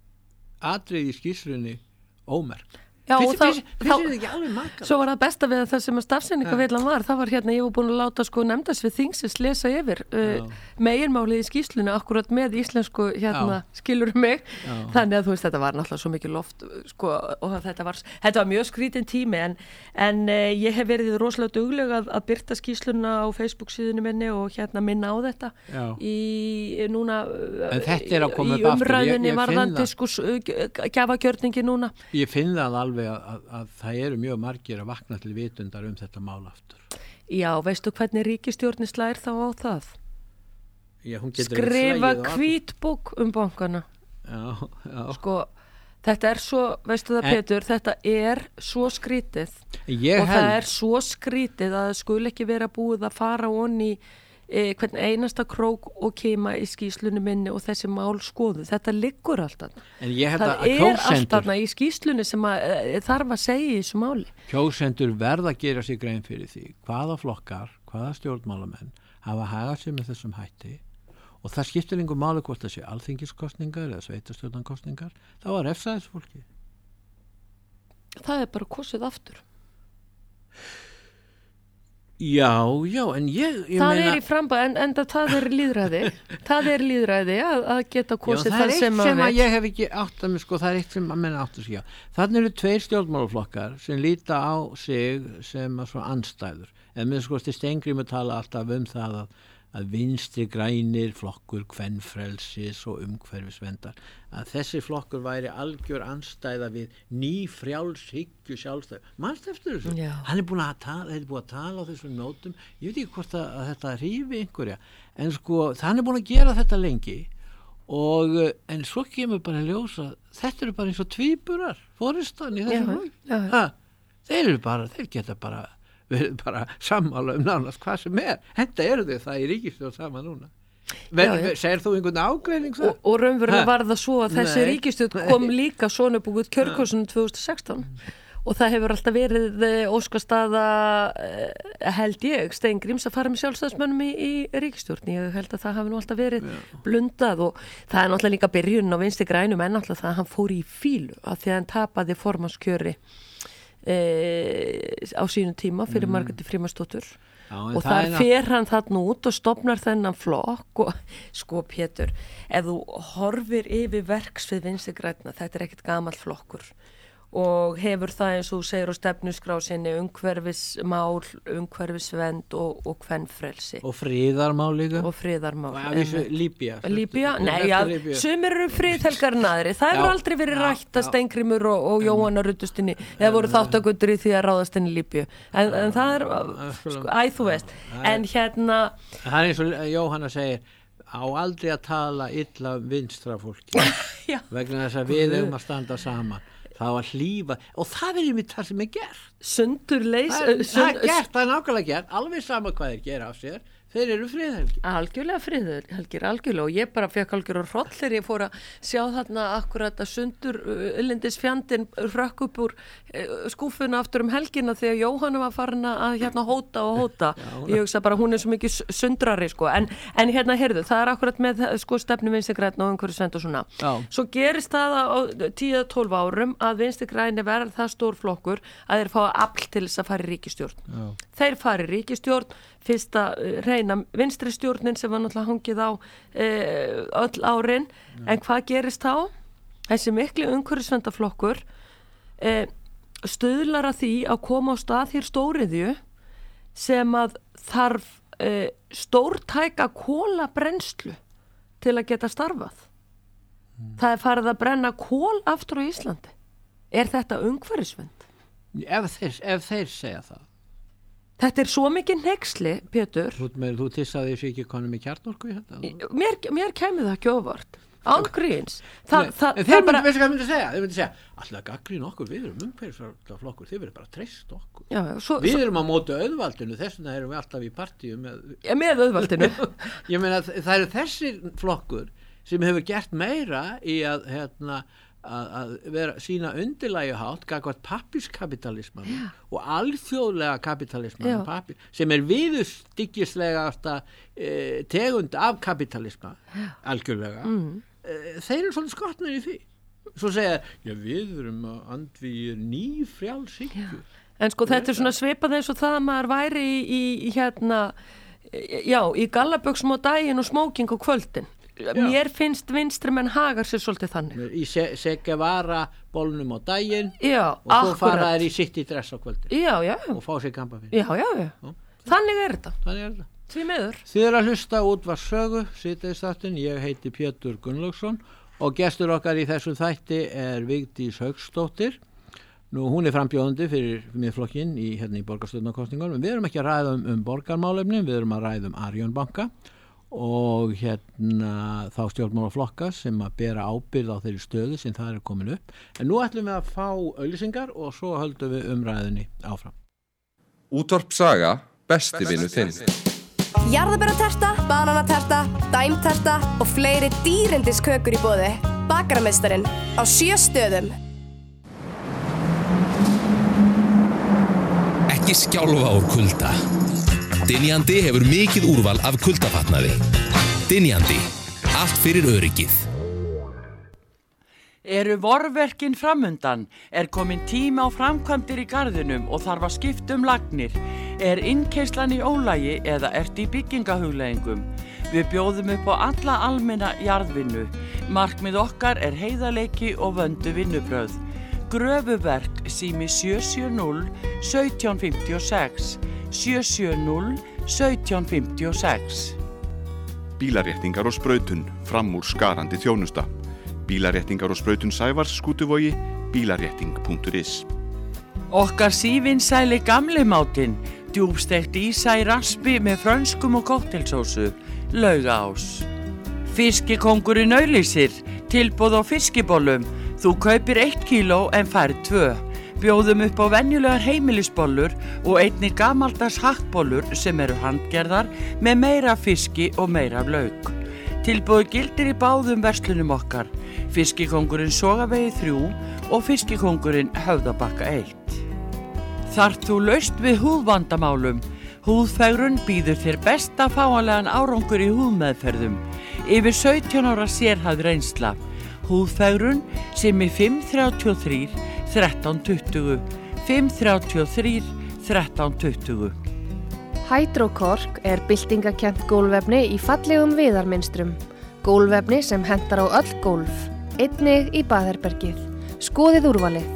atriði í skýrslunni ómerkt. Já, Fyrst, og þá, fyrst, fyrst er ekki alveg makað. Svo var það besta við það sem að stafsetningavillan var, það var hérna, ég var búin að láta sko nefndast við þingsins lesa yfir uh, meginmálið í skýslunni akkurat með íslensku hérna Já. Skilur mig, Já. Þannig að þú veist þetta var náttúrulega svo mikið loft sko og þetta var, þetta var mjög skrítin tími en, en uh, ég hef verið rosalega dugleg að, að byrta skýsluna á Facebook síðunni minni og hérna minna á þetta Já. Í núna í umræðinni varðandi sko gjafagjörningi núna. Ég finn það alveg Að, að, að það eru mjög margir að vakna til vitundar um þetta mál aftur. Já, veistu hvernig ríkisstjórnin slær þá á það? Já, hún getur skrifa hvítbók um bankana. Já, já. Sko, þetta er svo, veistu það en, Pétur, þetta er svo skrítið og held... það er svo skrítið að það skul ekki vera búið að fara onni E, hvern einasta krók og kema í skýslunni minni og þessi mál skoðu þetta liggur alltaf það er alltaf í skýslunni sem að, e, þarf að segja í þessu máli kjósendur verða að gera sig grein fyrir því hvaða flokkar, hvaða stjórnmálamenn hafa hagað sig með þessum hætti og það skiptir einhver máli hvort það sé alþingiskostningar eða sveitarstjórnarkostningar þá var refsaðis fólki það er bara kosið aftur. Já, já, en ég, ég það meina... er í frambæð, en, en það er líðræði það er líðræði að, að geta kosið það sem að, að ég hef ekki átt að mig sko, það er eitt sem að menna átt að segja þannig eru tveir stjórnmálaflokkar sem líta á sig sem að svona andstæður en með sko Steingrímur tala alltaf um það að, að vinstri grænir flokkur kvenfrelsis og umhverfisvendar að þessi flokkur væri algjör andstæða við ný frjálshyggju sjálfstæð mannst eftir þessu, Já. hann er búin að tala hann er búin að tala á þessum nótum ég veit ekki hvort að, að þetta hrífi einhverja en sko, hann er búin að gera þetta lengi og en svo kemur bara að ljósa þetta eru bara eins og tvíburar fóristan í þessum ha, þeir eru bara, þeir geta bara við bara sammála um nánast hvað sem er henda eru þau það í ríkisstjórn sama núna Ver, já, já. Segir þú einhvern ágreining og, og raunverulega var það svo að þessi ríkisstjórn kom líka svona búið kjörkossunum tvö þúsund og sextán og það hefur alltaf verið óskastaða held ég Steingríms að fara með sjálfstæðismönnum í, í ríkisstjórn ég held að það hafi nú alltaf verið já. Blundað og það er náttúrulega líka byrjun á vinstri grænum en náttúrulega það að hann fór í fílu að því að hann tapaði formannskjöri E, á sínum tíma fyrir mm. Margréti Frímannsdóttur og þar fer hann þarna út og stofnar þennan flokk og sko Pétur, ef þú horfir yfir verksvið Vinstri grænna, þetta er ekkert gamall flokkur og hefur það eins og þú segir á stefnuskrá sinni umhverfismál, umhverfisvend og, og kvenfrelsi. Og friðarmál líka. Og friðarmál. Og að vísu Líbía. Líbía? Nei, já, sumir eru friðhelgar en aðri. Það hefur aldrei verið já, rætt að Steingrímur og, og Jóhanna ruddust inn í, eða voru þáttakundur í því að ráðast inn í Líbíu. En, en það er, sko, æ, þú veist. En hérna... Það er eins og Jóhanna segir, á aldrei að tala illa um vinstra fólki. Vegna þess að við erum að standa saman. Það var hlífa og það er einmitt það sem er gert. Sundurleys. Það, sund, það er gert, það er nákvæmlega gert, alveg sama hvað þeir gera af sér. Þeir eru friðhelgir. Algjörlega friðhelgir, algjörlega og ég bara fekk algjörlega hroll þegar ég fór að sjá þarna akkurat að sundur yllindis fjandinn rökk upp úr skúfuna aftur um helgina þegar Jóhanna var farin að hérna hóta og hóta. Já, ég hugsa bara hún er svo mikið sundrari sko en, en hérna heyrðu það er akkurat með sko stefnu Vinstri græn og umhverfisvernd og svona. Já. Svo gerist það á tíu til tólf árum að Vinstri græn verður það stór flokkur að þeir fá afl til þess að fara í ríkisstjórn. Já. Þeir fara í ríkisstjórn fyrsta reyna vinstri stjórnin sem var náttúrulega hangið á e, öll árin, mm. en hvað gerist þá? Þessi mikli umhverfisverndaflokkur e, stuðlar að því að koma á stað hér stóriðju sem að þarf e, stórtæka kólabrennslu til að geta starfað. Mm. Það er farið að brenna kól aftur á Íslandi. Er þetta umhverfisvernd? Ef þeir, ef þeir segja það. Þetta er svo mikið hneyksli, Pétur. Þú, með, þú tissaði þessu ekki konum í kjarnorku í þetta? Mér, mér kemur það ekki óvart. Án gríns. Það, Nei, það, þeir það myndi, bara... veistu hvað myndi segja? Þeir myndi segja, alltaf gaggrín okkur, við erum umhverfisflokkur, þið verður bara treyst okkur. Já, svo, við svo... erum á móti auðvaldinu, þess vegna erum við alltaf í partíu með... Ja, með auðvaldinu. Ég meina, það eru þessir flokkur sem hefur gert meira í að, hérna, að, að vera sína undirlægjuhátt gagvart pappiskapitalisman og alþjóðlega kapitalisman pappir, sem er viðurstygggislegasta e, tegund af kapitalisma algjörlega mm. e, þeir eru svona skotnir í því svo segja, já við erum að andvígir nýfrjálshyggju en sko þetta er svona svipað eins og það að maður væri í, í, í hérna já, í gallaböksum á daginn og smóking á kvöldin. Já. Mér finnst vinstri menn hagar sér svolítið þannig í se- segja vara bólnum á daginn já, og svo fara þær í sitt í dress á kvöldi já, já. og fá sér kampa fyrir já, já, já. Já. Þannig er þetta, Þannig er þetta. Því miður. Þið er að hlusta útvarpssögu síðdegisþáttinn, ég heiti Pétur Gunnlaugsson og gestur okkar í þessum þætti er Vigdís Hauksdóttir. Nú hún er frambjóðandi fyrir miðflokkinn í, hérna, í borgarstjórnarkosningunum, en við erum ekki að ræða um, um borgarmálefni, við erum að ræða um Arion banka og hérna þá stjórnmálaflokka sem að bera ábyrgð á þeirri stöðu sem það er komin upp. En nú ætlum við að fá auglýsingar og svo höldum við umræðinni áfram. Útvarpssaga, besti vinur þinn. Jarðaberaterta, bananaterta, dæmterta og fleiri dýrindiskökur í boði. Bakarameistarinn á sjö stöðum. Ekki skjálfa úr kulda. Dynjandi hefur mikið úrval af kuldafatnaði. Dynjandi. Allt fyrir öryggið. Eru vorverkin framundan? Er komin tíma á framkvæmdir í garðinum og þarf að skipta um lagnir? Er innkeislan í ólagi eða ert í byggingahugleiðingum? Við bjóðum upp á alla almenna jarðvinnu. Markmið okkar er heiðarleiki og vöndu vinnubrögð. Gröfuverk sími sjö sjö núll sautján fimmtíu og sex. sjö sjö núll sautján fimmtíu og sex. Bílaréttingar og sprautun, fram úr skarandi þjónusta. Bílaréttingar og sprautun Sævars Skútuvogi, bílarétting punktur is. Okkar sívinsæli gamli mátinn, djúpsteikt ísa í raspi með frönskum og koktelsósu, Laugaás. Fiskikóngurinn auglýsir, tilboð á fiskibollum, þú kaupir eitt kíló en færð tvö. Bjóðum upp á venjulegar heimilisbollur og einnig gamaldags hakkbollur sem eru handgerðar með meira fiski og meira lauk. Tilboð gildir í báðum verslunum okkar, Fiskikóngurinn Sogavegi þrjú og Fiskikóngurinn Höfðabakka eitt. Þarft þú laust við húðvandamálum? Húðfegrun býður þér besta fáanlegan árangur í húðmeðferðum. Yfir sautján ára sérhæfð reynsla. Húðfegrun sem er fimm þrjátíu og þrjú þrettán tuttugu, fimm þrjátíu og þrjú þrettán tuttugu. Hydrokork er byltingakent gólfefni í fallegum viðarmynstrum. Gólfefni sem hentar á öll gólf, einnig í baðherbergið. Skoðið úrvalið.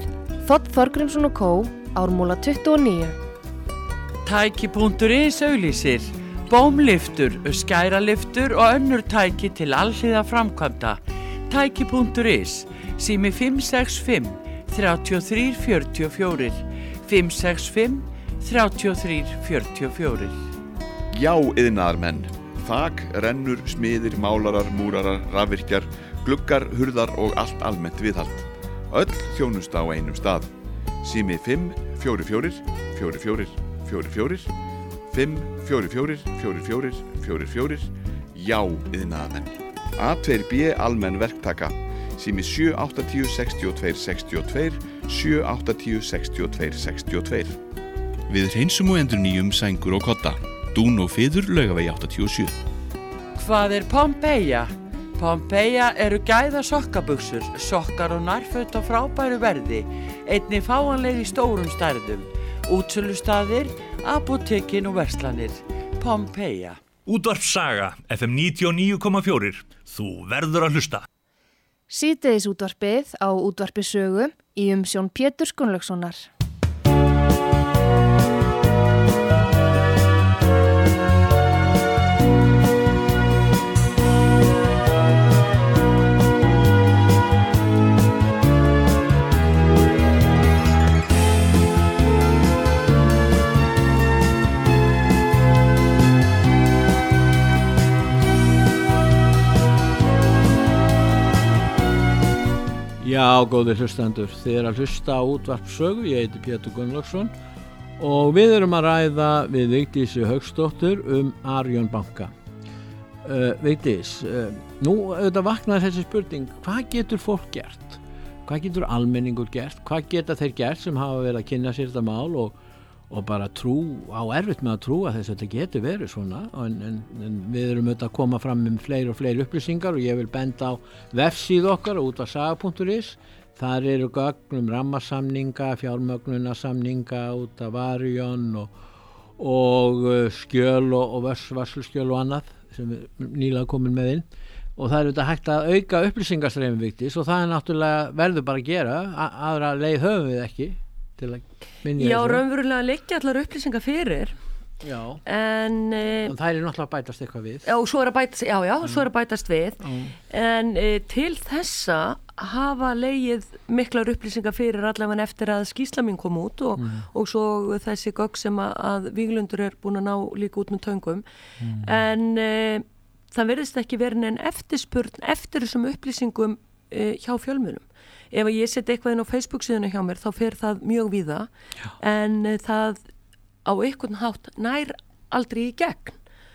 Þótt Þorgrímsson og Kó, Ármúla tuttugu og níu. Tæki.is auglýsir bómliftur, skæraliftur og önnur tæki til alhliða framkvæmda. Tæki.is, sími fimm sex fimm, þrjú þrjú fjögur fjögur, fimm sex fimm, þrjú þrjú fjögur fjögur. Já, iðnaðarmenn. Þak, rennur, smiðir, málarar, múrarar, rafvirkjar, gluggar, hurðar og allt almennt viðhald. Öll þjónusta á einum stað. Sími fimm fjögur fjögur, fjögur fjögur, fjögur fjögur, fimm fjögur fjögur, fjögur fjögur, fjögur fjögur. Já, iðnaðarmenn. A tvö B almenn verktaka. Sími sjö átta tíu sextíu og tvö sextíu og tvö, sjö átta tíu sextíu og tvö sextíu og tvö. Við hreinsum og endurnýjum sængur og kodda. Dún og fiður Laugavegi áttatíu og sjö. Hvað er Pompeia? Pompeia eru gæða sokkabuxur, sokkar og nærföt á frábæru verði, einnig fáanleg í stórum stærðum, útsölustaðir, apótekin og verslanir. Pompeia. Útvarp Saga, F M níutíu og níu komma fjögur. Þú verður að hlusta. Síðdegis útvarpið á útvarpi sögu í umsjón Péturs Gunnlaugssonar. Já, góðir hlustendur, þið er að hlusta á útvarp sögu, ég heiti Pétur Gunnlaugsson og við erum að ræða við Vigdísi Hauksdóttur um Arion banka. Uh, Vigdís, uh, nú auðvitað vaknar þessi spurning, hvað getur fólk gert? Hvað getur almenningur gert? Hvað geta þeir gert sem hafa verið að kynna sér þetta mál og, og bara trú, á erfitt með að trúa þess að þetta getur verið svona en, en, en við erum auðvitað að koma fram um fleiri og fleiri upplýsingar og ég vil benda á vefsíðu okkar útvarp saga punktur is. Þar eru gögn um rammasamninga, fjármögnunarsamninga út af Arion og, og skjöl og, og varsluskjöl og annað sem er nýlega komin með inn og það er auðvitað hægt að auka upplýsingarstreymi Vigdís og það er náttúrulega verður bara að gera, A aðra leið höfum við ekki til að minja Já, raunverulega liggja allar upplýsingar fyrir. Já. En e, það er náttúrulega að bætast eitthvað við. Já, svo er að bætast, já, já, mm. svo er að bætast við. Mm. En e, til þessa hafa legið miklar upplýsingar fyrir allavega eftir að skýrsla mín kom út og, mm. og svo þessi gögn sem að, að Víglundur er búin að ná líka út með töngum. Mm. En e, það verðist ekki verið en eftirspurn eftir þessum upplýsingum e, hjá fjölmiðlum. Ef ég seti eitthvað inn á Facebook síðuna hjá mér þá fer það mjög víða Já. En það á einhvern hátt nær aldrei í gegn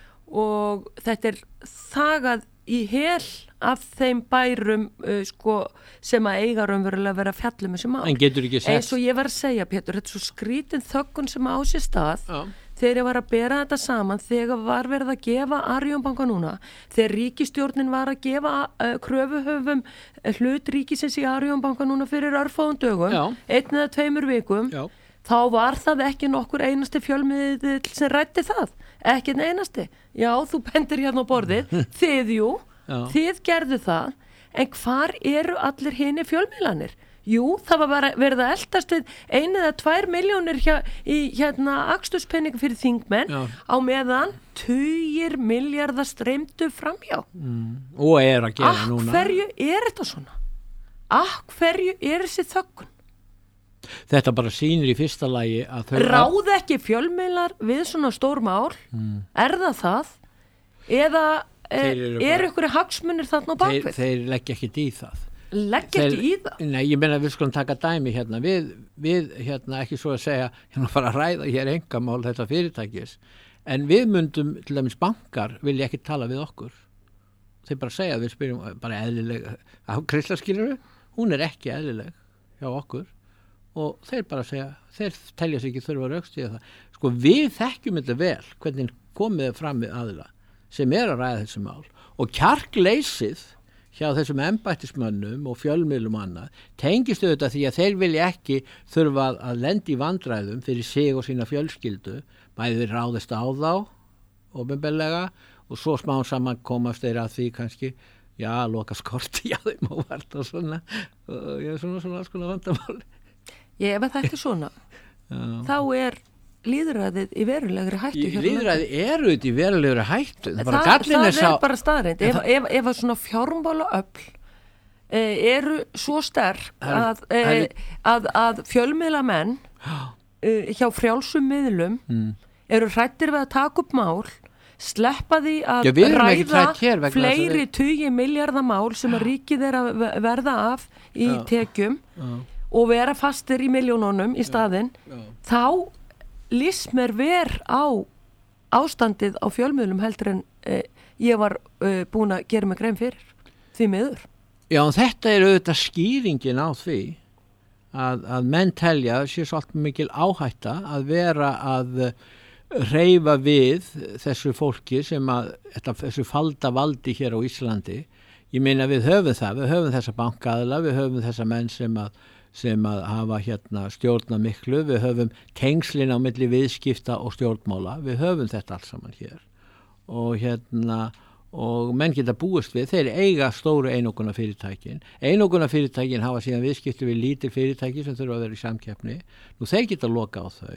og þetta er þagað í hel af þeim bærum uh, sko, sem að eiga raunverulega vera fjallum þessi mál. En getur ekki sett? Eins og ég var að segja, Pétur, þetta er svo skrítin þöggun sem á sér stað Já. Þegar ég var að bera þetta saman, þegar var verið að gefa Arion banka núna, þegar ríkisstjórnin var að gefa uh, kröfuhöfum uh, hlut ríkisins í Arion banka núna fyrir örfáum dögum, Já. einn eða tveimur vikum, Já. þá var það ekki nokkur einasti fjölmiðill sem ræddi það, ekki einn einasti. Já, þú bendir hérna á borðið, þið jú, Já. Þið gerðu það, en hvar eru allir hinni fjölmiðlanir? Jú, það var verið að eldast við einu eða tvær miljónir hjá, í hérna aksturspenningu fyrir þingmenn Já. Á meðan tugir milljarðar streymdu framhjá. Mm. Og er að gera Ak núna. Af hverju er þetta svona? Af hverju er þessi þöggun? Þetta bara sýnir í fyrsta lagi að þau... Ráð ekki fjölmiðlar við svona stór mál? Mm. Er það það? Eða er, er ykkur hagsmunir þarna á bakvið? Þeir, þeir leggja ekki í það. Leggja ekki í það? Nei, ég meina við skulum taka dæmi hérna. Við, við hérna ekki svo að segja, hérna fara að ræða hér engamál þetta fyrirtækis. En við myndum, til dæmis bankar, vilja ekki tala við okkur. Þeir bara segja, við spyrjum bara eðlileg, á Kristlaskiluru, hún er ekki eðlileg hjá okkur. Og þeir bara segja, þeir telja sig ekki þurfa að rökstyðja það. Sko við þekkjum þetta vel, hvernig komið fram við aðila sem er að ræða þessi mál. Og kjarkleysið hjá þessum embættismönnum og fjölmiðlum annað tengist auðvitað því að þeir vilja ekki þurfa að lenda í vandræðum fyrir sig og sína fjölskyldu, bæði ráðist á þá opinberlega og svo smá saman komast þeir að því kannski já, loka skorti á þeim og varta svona og ég er svona svona alls konar vandamáli. Ég ef það ekki svona, þá er lýðræðið í verulegri hættu. Lýðræðið eru þetta í verulegri hættu. Það, það, það er, sá... er bara staðreind. Ef, ef, ef að svona fjármála öfl e, eru svo sterk að, e, að, að fjölmiðla menn e, hjá frjálsum miðlum mm. eru hrættir við að taka upp mál, sleppa því að Já, ræða fleiri tugi milljarða mál sem að ríkið er að verða af í Já. tekjum Já. og vera fastir í miljónunum í staðinn, þá lýst mér ver á ástandið á fjölmiðlum heldur en eh, ég var eh, búin að gera mig grein fyrir því miður. Já, en þetta er auðvitað skýringin á því að, að menn telja sé svolítið mikil áhætta að vera að hreyfa við þessu fólki sem að þetta, þessu falda valdi hér á Íslandi. Ég meina við höfum það, við höfum þessa bankaðla, við höfum þessa menn sem að sem að hafa hérna stjórna miklu, við höfum tengslin á milli viðskipta og stjórnmála, við höfum þetta allt saman hér og hérna og menn geta búist við, þeir eiga stóru einokuna fyrirtækin, einokuna fyrirtækin hafa síðan viðskipti við lítil fyrirtæki sem þurfa að vera í samkeppni, nú þeir geta loka á þau,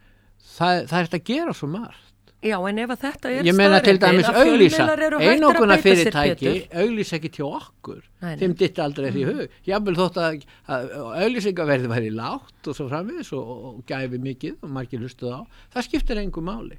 það, það er þetta að gera svo margt. Já, en ef að þetta er ég meina til dæmis auglýsa, einokuna fyrirtæki auglýsa ekki til okkur Nei, þeim ditt aldrei því hug jafnvel þótt að, að auglýsingaverði væri lágt og svo framvegis og, og gæfi mikið og margir hlustuð á það skiptir engu máli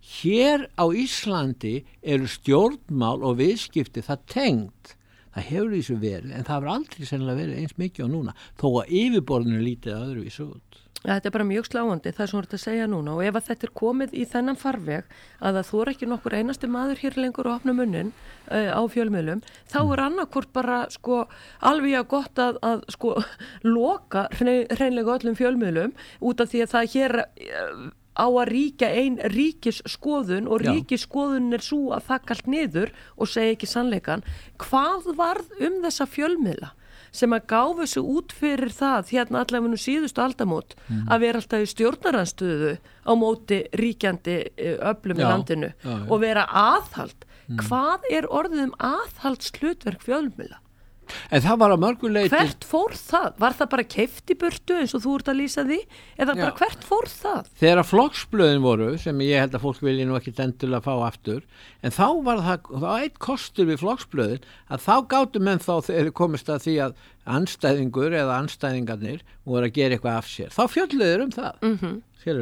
hér á Íslandi eru stjórnmál og viðskipti það tengt það hefur þessu verið en það hefur aldrei sennilega verið eins mikið og núna þó að yfirborðinu lítið öðruvísu út. Ja, þetta er bara mjög sláandi, það er svona að segja núna og ef að þetta er komið í þennan farveg að það þóra ekki nokkur einasti maður hér lengur og opna munnin uh, á fjölmiðlum, þá er annarkvort bara sko alveg að gott að, að sko loka hreinlega öllum fjölmiðlum út af því að það hér uh, á að ríkja ein ríkisskoðun og ríkisskoðun er svo að þakka allt niður og segja ekki sannleikan. Hvað varð um þessa fjölmiðla? Sem að gáfu sig út fyrir það hérna allavega nú síðustu aldamót mm. að vera alltaf í stjórnaranstöðu á móti ríkjandi öflum í landinu já, já. og vera aðhald. Mm. Hvað er orðið um aðhaldshlutverk fjölmiðla? En það var að mörgu leyti. Hvert fór það? Var það bara keypt í burtu eins og þú ert að lýsa því? Eða bara Já. hvert fór það? Þegar flokksblöðin voru, sem ég held að fólk vilji nú ekki endilega fá aftur, en þá var það, það var eitt kostur við flokksblöðin, að þá gátu menn þá þegar komist að því að andstæðingur eða andstæðingarnir voru að gera eitthvað af sér. Þá fjölluður um það. Mhm.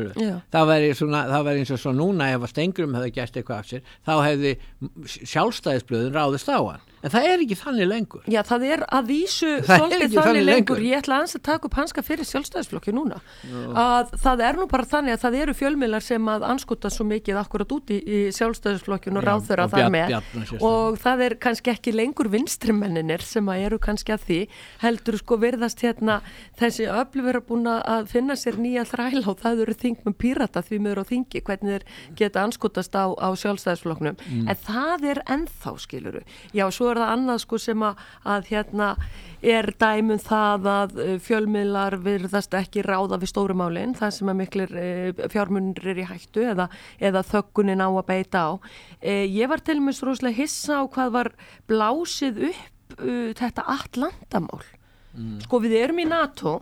Það væri svona, það væri eins og svo núna ef að Stengrum hefði gert eitthvað af sér þá hefði sjálfstæðisblöðin ráðist á hann en það er ekki þannig lengur. Já, það er að vísu svolítið þannig lengur. lengur ég ætla aðeins að taka upp hanska fyrir sjálfstæðisflokki núna Já. að það er nú bara þannig að það eru fjölmiðlar sem að anskota svo mikið akkurat út í, í sjálfstæðisflokkin og ráðherra þar með bjarn, og það er kannski ekki lengur vinstrimenninir sem að eru kannski að því heldur sko virðast hérna þessi öfl vera búin að finna sér nýja þræla og það eru þingmenn pírata því miður á þingi hvernig þeir geta anskotast á, á sjálfstæðisflokknum mm. en það er ennþá skiluru. Já, svo er það annað sko sem að, að hérna er dæmum það að fjölmiðlar virðast ekki ráða við stórumálin það sem að miklir e, fjármunir er í hættu eða, eða þöggunin á að beita á. E, ég var til og með svo rosalega hissa á hvað var blásið upp uh, þetta Atlantamál. Mm. Sko við erum í NATO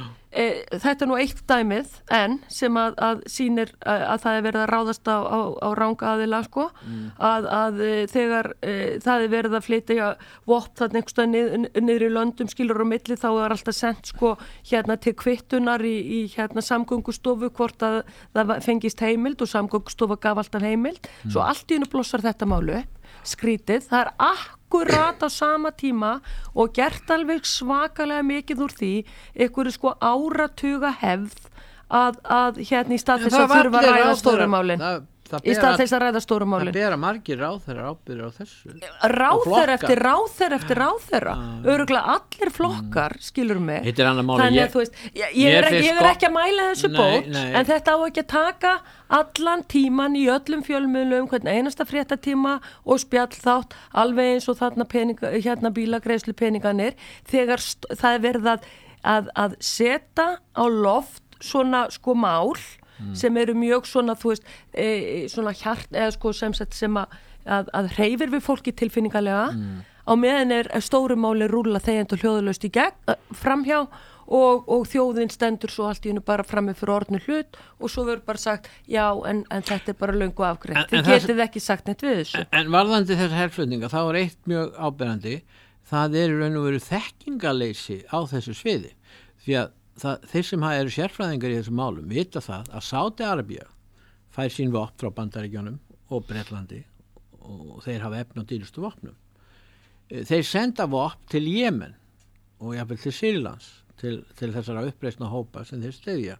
E, þetta er nú eitt dæmið en sem að, að sýnir að, að það er verið að ráðast á, á, á ranga aðila sko mm. að, að e, þegar e, það er verið að flytja vopn þarna einhverstað nið, niður í löndum skilur á milli þá er alltaf sendt sko hérna til kvittunar í, í hérna samgöngustofu hvort að það fengist heimild og samgöngustofa gaf alltaf heimild mm. svo allt í einu blossar þetta málu skrítið, það er akkurat á sama tíma og gert alveg svakalega mikið úr því einhverju sko áratuga hefð að, að hérna í stað þess að þurfa að ræða stórumálin í stað þess að ræða stórumálin það bera margir ráðherrar ábyrgðir á þessu ráðherra eftir ráðherra eftir ráðherra ah. öruglega allir flokkar mm. skilur mig þannig að þú veist ég, ég, er, ég er ekki að mæla þessu nei, bót nei. en þetta á ekki að taka allan tíman í öllum fjölmiðlum hvern einasta fréttatíma og spjall þátt alveg eins og þarna peninga, hérna bílagreiðslu peninganir þegar st- það er verið að, að, að setja á loft svona sko mál mm. sem eru mjög svona þú veist e, svona hjart eða sko sem, sem að, að, að hreyfir við fólki tilfinningalega mm. á meðan er stóru máli rúlla þegjandi og hljóðalaust í gegn framhjá og, og þjóðin stendur svo allt í hennu bara frammi fyrir orðnu hlut og svo verður bara sagt, já, en, en þetta er bara löngu afgreitt. Þið getið ekki sagt neitt við þessu. En, en varðandi þessar herflutninga, þá er eitt mjög áberandi, það er raun og veru þekkingaleysi á þessu sviði. Því að það, þeir sem eru sérfræðingar í þessum málum vita það að Sádi-Arabía fær sín vopn frá Bandaríkjunum og Bretlandi og þeir hafa efni á dýrustu vopnum. Þeir senda vopn til Jemen og jafnvel til Sýrlands til, til þessara uppreisna hópa sem þeir styðja.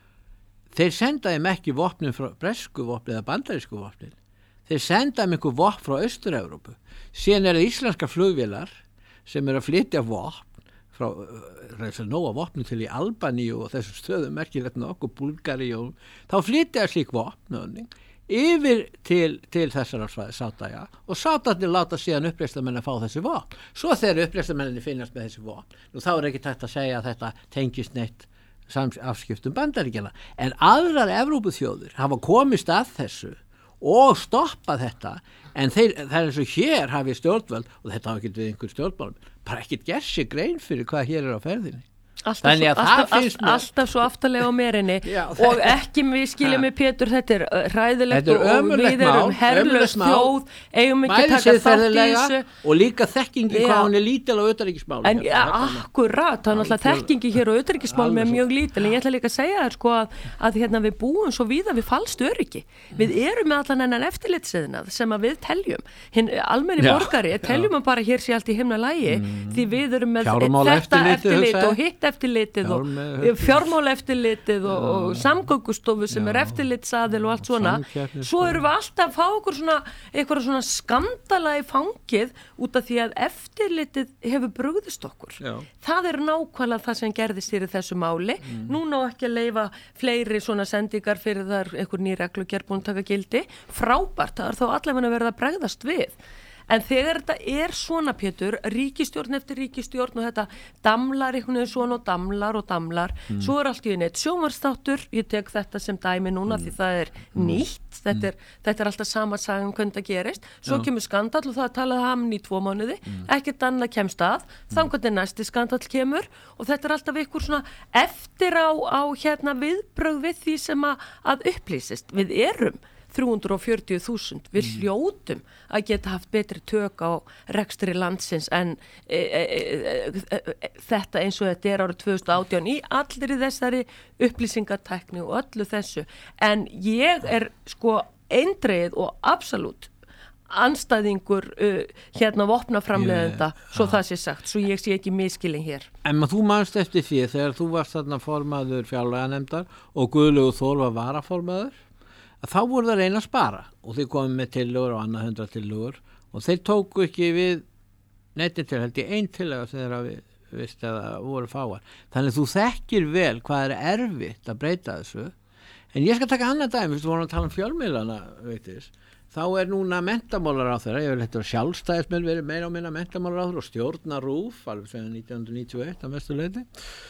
Þeir senda þeim ekki vopnin frá bresku vopni eða bandarísku vopnin. Þeir senda þeim einhver vopn frá Austur-Evrópu. Síðan er það íslenska flugvélar sem er að flytja vopn frá þess að nóga vopni til í Albaníu og þessum stöðum merkilegt nokkuð Búlgari og þá flytja slík vopn yfir til, til þessara Sátaja og Sátarnir láta síðan uppreistarmenn að fá þessi vopn. Svo þegar uppreistarmenninni finnast með þessi vopn, nú þá er ekki tægt að segja að þetta tengist neitt afskiptum Bandaríkjanna. En aðrar Evrópuþjóðir hafa komist að þessu og stoppað þetta, en þeir, það er eins og hér hafi stjórnvöld, og þetta hafa ekki við einhver stjórnmálum, bara ekkert gert sér grein fyrir hvað hér er á ferðinni. Alltaf svo, alltaf, alltaf, alltaf svo aftalega á merinni og ekki við skiljum með Pétur, þetta er hræðilegt þetta er og við erum herlaus þjóð, eigum ekki að taka þátt í þessu og líka þekkingi hvað hún er lítil á utanríkismálum. En ja, akkurat, það er náttúrulega þekkingi hér á utanríkismálum er mjög lítil, en ég ætla líka að segja þér sko að, að hérna, við búum svo víða við falskt öryggi. Við erum með allan enn eftirlitssiðnað sem að við teljum. Hinn almenni já, borgari teljum að bara hér sé allt í himna lagi mm. því við erum með þetta eftirlit og hitt eftirlitið og fjármála eftirlitið og, og samgöngustofu sem já. Er eftirlitsaðil og allt svona. Svo erum við alltaf að fá okkur svona, eitthvað svona skandala í fangið út af því að eftirlitið hefur brugðist okkur. Já. Það er nákvæmlega það sem gerðist hér í þessu máli. Mm. Núna ekki að leyfa fleiri svona sendingar fyrir þar einhver ný reglugerð búin að taka gildi. Frábært, það er þá allavega verið að bregðast við. En þegar þetta er svona, Pétur, ríkisstjórn eftir ríkisstjórn og þetta damlar einhvern veginn svona og damlar og damlar, mm. svo er allt í neitt sjónvarpsþáttur, ég tek þetta sem dæmi núna mm. því það er nýtt, þetta er, mm. þetta er alltaf sama sagan hvernig það gerist, svo Já. Kemur skandall og það talaði hann í tvo mánuði, mm. ekkert annað kemst að, þannig að næsti skandall kemur og þetta er alltaf einhver svona eftir á, á hérna viðbrögð við því sem að, að upplýsist, við erum þrjú hundruð fjörutíu þúsund. Við mm. hljótum að geta haft betri tök á rekstri landsins en e, e, e, e, e, þetta eins og þetta er árið tvö þúsund og átján í allri þessari upplýsingatækni og öllu þessu. En ég er sko eindreið og absolutt anstæðingur uh, hérna vopnaframleiðenda, yeah, svo það sé sagt, svo ég sé ekki miskilin hér. En þú manst eftir því þegar þú varst þarna formaður fjárlaganefndar og Guðlaugur Þór var varaformaður, að þá voru það að reyna að spara og þeir komið með tillögur og annað hundra tillögur og þeir tóku ekki við neitt til, held ég ein tillöga sem þeir hafi vist að það voru fáar. Þannig þú þekkir vel hvað er erfitt að breyta þessu. En ég skal taka annað dæmi, við vorum að tala um fjölmiðlana, veitis. Þá er núna menntamálaráðherra, ég vil þetta sjálfstæðismenn verið meira og minna menntamálaráðherra og stjórna RÚV, alveg sem nítján hundruð níutíu og eitt að mestu leyti.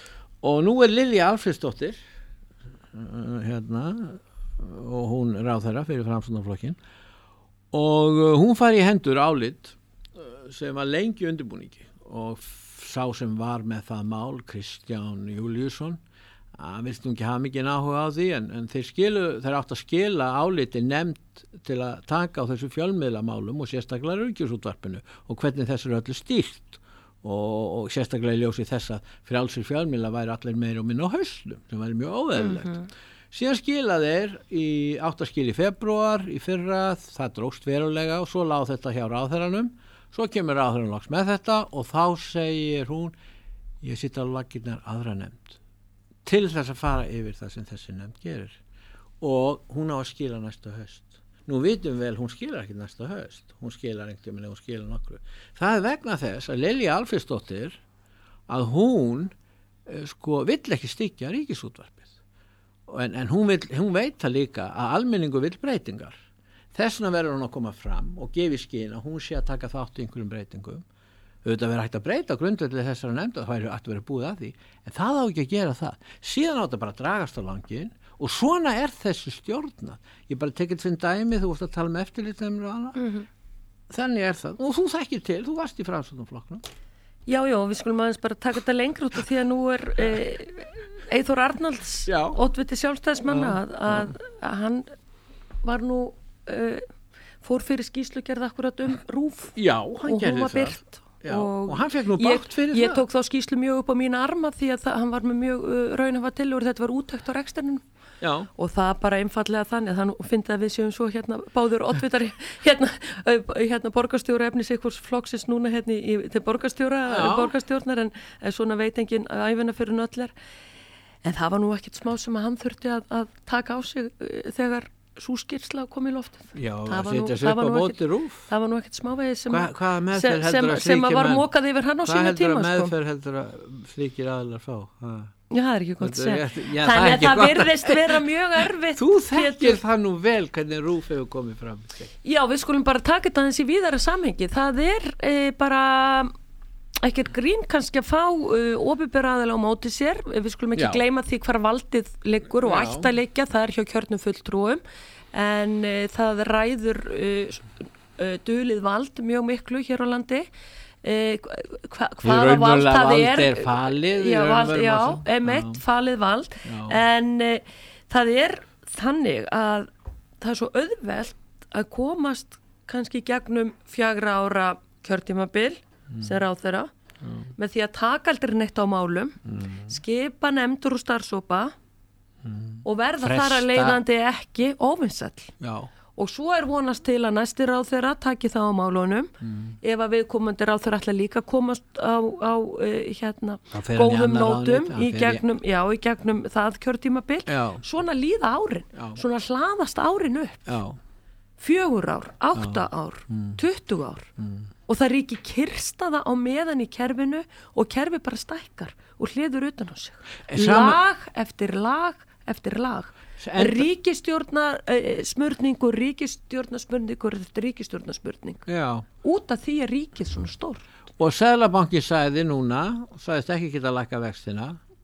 Og nú er Lilja Alfreðsdóttir, hérna, og hún ráðherra fyrir Framsóknarflokkinn og hún fari í hendur álit sem var lengi undirbúningi og sá sem var með það mál, Kristján Júlíusson, að vilst nú ekki hafa mikið áhuga á því en, en þeir, skilu, þeir átt að skila áliti nefnd til að taka á þessu fjölmiðlamálum og sérstaklega Ríkisútvarpinu og hvernig þessu er öllu stýrt og, og sérstaklega í ljósi þess að frjálsir fjölmiðla væri allir meira og minna á hausnum sem væri mjög óeðlilegt. Mm-hmm. Síðan skila þeir í áttaskil í febrúar í fyrra, það dróst verulega og svo lág þetta hjá ráðherranum, svo kemur ráðherran loks með þetta og þá segir hún, ég sitt á laggirnar aðra nefnd til þess að fara yfir það sem þessi nefnd gerir og hún á að skila næsta haust. Nú vitum vel, hún skilar ekki næsta haust, hún skilar einhverjum en hún skilar nokkru. Það er vegna þess að Lilja Alfreðsdóttir að hún sko vill ekki styggja Ríkisútvarpið. En, en hún, vill, hún veit það líka að almenningu vill breytingar. Þessna verður hún að koma fram og gefi skyn að hún sé að taka þátt í einhverjum breytingum. Auðvitað verður hægt að breyta grundvelli þessara nefnda, það væri að vera búið að því. En það á ekki að gera það. Síðan á þetta bara að dragast á langinn og svona er þessu stjórna. Ég bara tekið sem dæmi, þú vorst að tala með eftirlit og annað. Mm-hmm. Þannig er það. Og þú þekkir til, þú varst í Framsóknarflokknum. Já, já, við skulum aðeins bara taka þetta lengur út af því að nú er e, Eyþór Arnalds, oddviti sjálfstæðismanna, að, að, að hann var nú, e, fór fyrir skýrslugerð akkurat um RÚV. Já, hann gerði það. Birt, já, og, og hann fekk nú bátt fyrir ég, það. Ég tók þá skýrslu mjög upp á mína arma því að það, hann var með mjög uh, raunhafa tillögur, þetta var úttekt á rekstrinum. Já. Og það bara einfallega þannig, þannig finnst að við séum svo hérna báður oddvitar hérna, hérna borgarstjóra efnis einhvers flokksins núna hérna í, til borgarstjóra, borgarstjórnar en, en svona veit enginn æfina fyrir nöllar. En það var nú ekkert smá sem að hann þurfti að, að taka á sig þegar sú skýrsla kom í loftið. Já, það setja sér upp á móti RÚV. Það var nú ekkert smávegið sem, Hva, sem, sem, sem að var mókað yfir hann á sína tíma. Hvað heldur að meðferð heldur að slíkir aðlar fá? Ha. Já, það er ekki gott að segja. Já, þannig að það virðist vera mjög erfitt. Þú þekkir það nú vel hvernig RÚV hefur komið fram. Já, við skulum bara taka þetta aðeins í víðara samhengi. Það er e, bara ekkert grín kannski að fá uh, opinbera aðila á móti sér. Við skulum ekki Já. gleyma því hvar valdið liggur og ætti að liggja. Það er hjá kjörnum fulltrúum. En uh, það ræður uh, uh, dulið vald mjög miklu hér á landi. Eh, hva, hvaða vald það er, er falið, já, vald, já, emitt, falið vald já. En eh, það er þannig að það er svo auðvelt að komast kannski gegnum fjagra ára kjörtímabil mm. sem ráðherra mm. með því að taka aldrei neitt á málum mm. skipa nefndur og starfshópa mm. og verða Fresta. Þar að leiðandi ekki óvinsæll. Já. Og svo er vonast til að næsti ráðherra taki það á málunum mm. ef að viðkomandi ráðherra ætla líka að komast á, á uh, hérna, góðum nótum í gegnum, já, í gegnum það kjörtímabil. Já. Svona líða árin, já. Svona hlaðast árin upp. Já. Fjögur ár, átta já. Ár, mm. tuttugu ár mm. og það ríki kyrstaða á meðan í kerfinu og kerfi bara stækkar og hliður utan á sig. Sama... Lag eftir lag eftir lag. Enda... Ríkisstjórnar uh, smörningur, ríkisstjórnar smörningur eftir ríkisstjórnar smörning. Já. Út af því er ríkið svona stór. Og Seðlabanki sagði núna, sagðist ekki geta lækka vextina,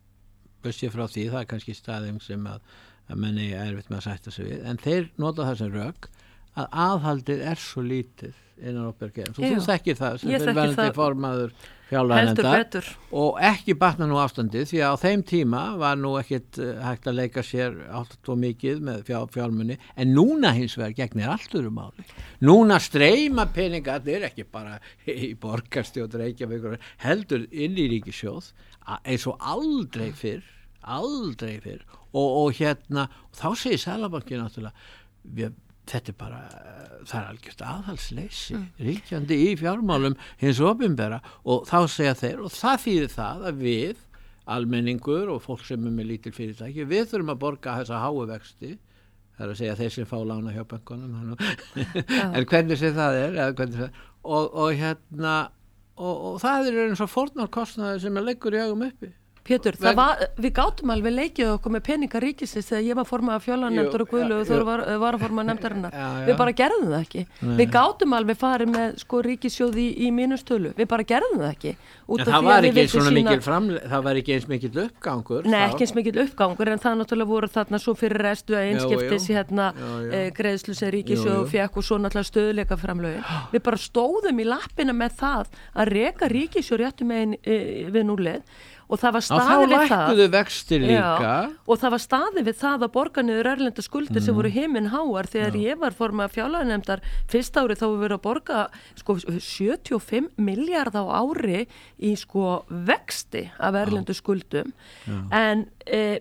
börsið frá því, það er kannski staðing sem að, að menni er erfitt með að sætta sig við, en þeir nota það sem rök að aðhaldið er svo lítið innan opinbergeirans. Þú, þú þekkir það sem er verðandi formaður fjárlaganefndar og ekki batna nú ástandið því að á þeim tíma var nú ekkit hægt að leika sér allt og mikið með fjár, fjármunni en núna hins vegar gegnir allt öðru máli. Núna streyma peningarnir ekki bara í borgarstjórn Reykjavíkur heldur inn í ríkissjóð eins og aldrei fyrr aldrei fyrr og, og hérna og þá segir Seðlabanki náttúrulega við þetta er bara, það er algjört aðhalsleysi, mm. ríkjandi í fjármálum hins opinbera og þá segja þeir og það þýðir það að við, almenningur og fólk sem er með lítil fyrirtæki, við þurfum að borga þessa háu vexti, það er að segja þeir sem fá lána hjá bankunum, en hvernig sem það er, eða hvernig það er, og, og hérna, og, og það er eins og fórnarkostnaður sem er leggur í augum uppi. Pétur, það var, við gátum alveg leikið okkur með peninga ríkisins þegar ég var formað af fjárlaganefndar og Guðlaug og þú var, var að formað nefndarinnar. Já, já. Við bara gerðum það ekki. Nei. Við gátum alveg farið með sko ríkissjóði í, í mínustölu. Við bara gerðum það ekki. En það var ekki eins sína... mikil framle... það var ekki eins mikil uppgangur. Nei, ekki eins mikil uppgangur en það náttúrulega voru þarna svo fyrir restu að einskiptis í hérna e, greiðslu sem ríkissjóð fekk og svo náttúrulega stöðleika framlögin. Við bara stóðum í lappina með það að reka ríkissjóð réttu megin e, við núlið og það var staðið við það já, og það var staðið við það að borga niður erlenda skuldir mm. sem voru himinn háar þegar já. Ég var formað fjárlaganefndar fyrst árið þá við verið að borga sko, sjötíu og fimm milljarða á ári í sko vexti af erlendu já. Skuldum já. En eh,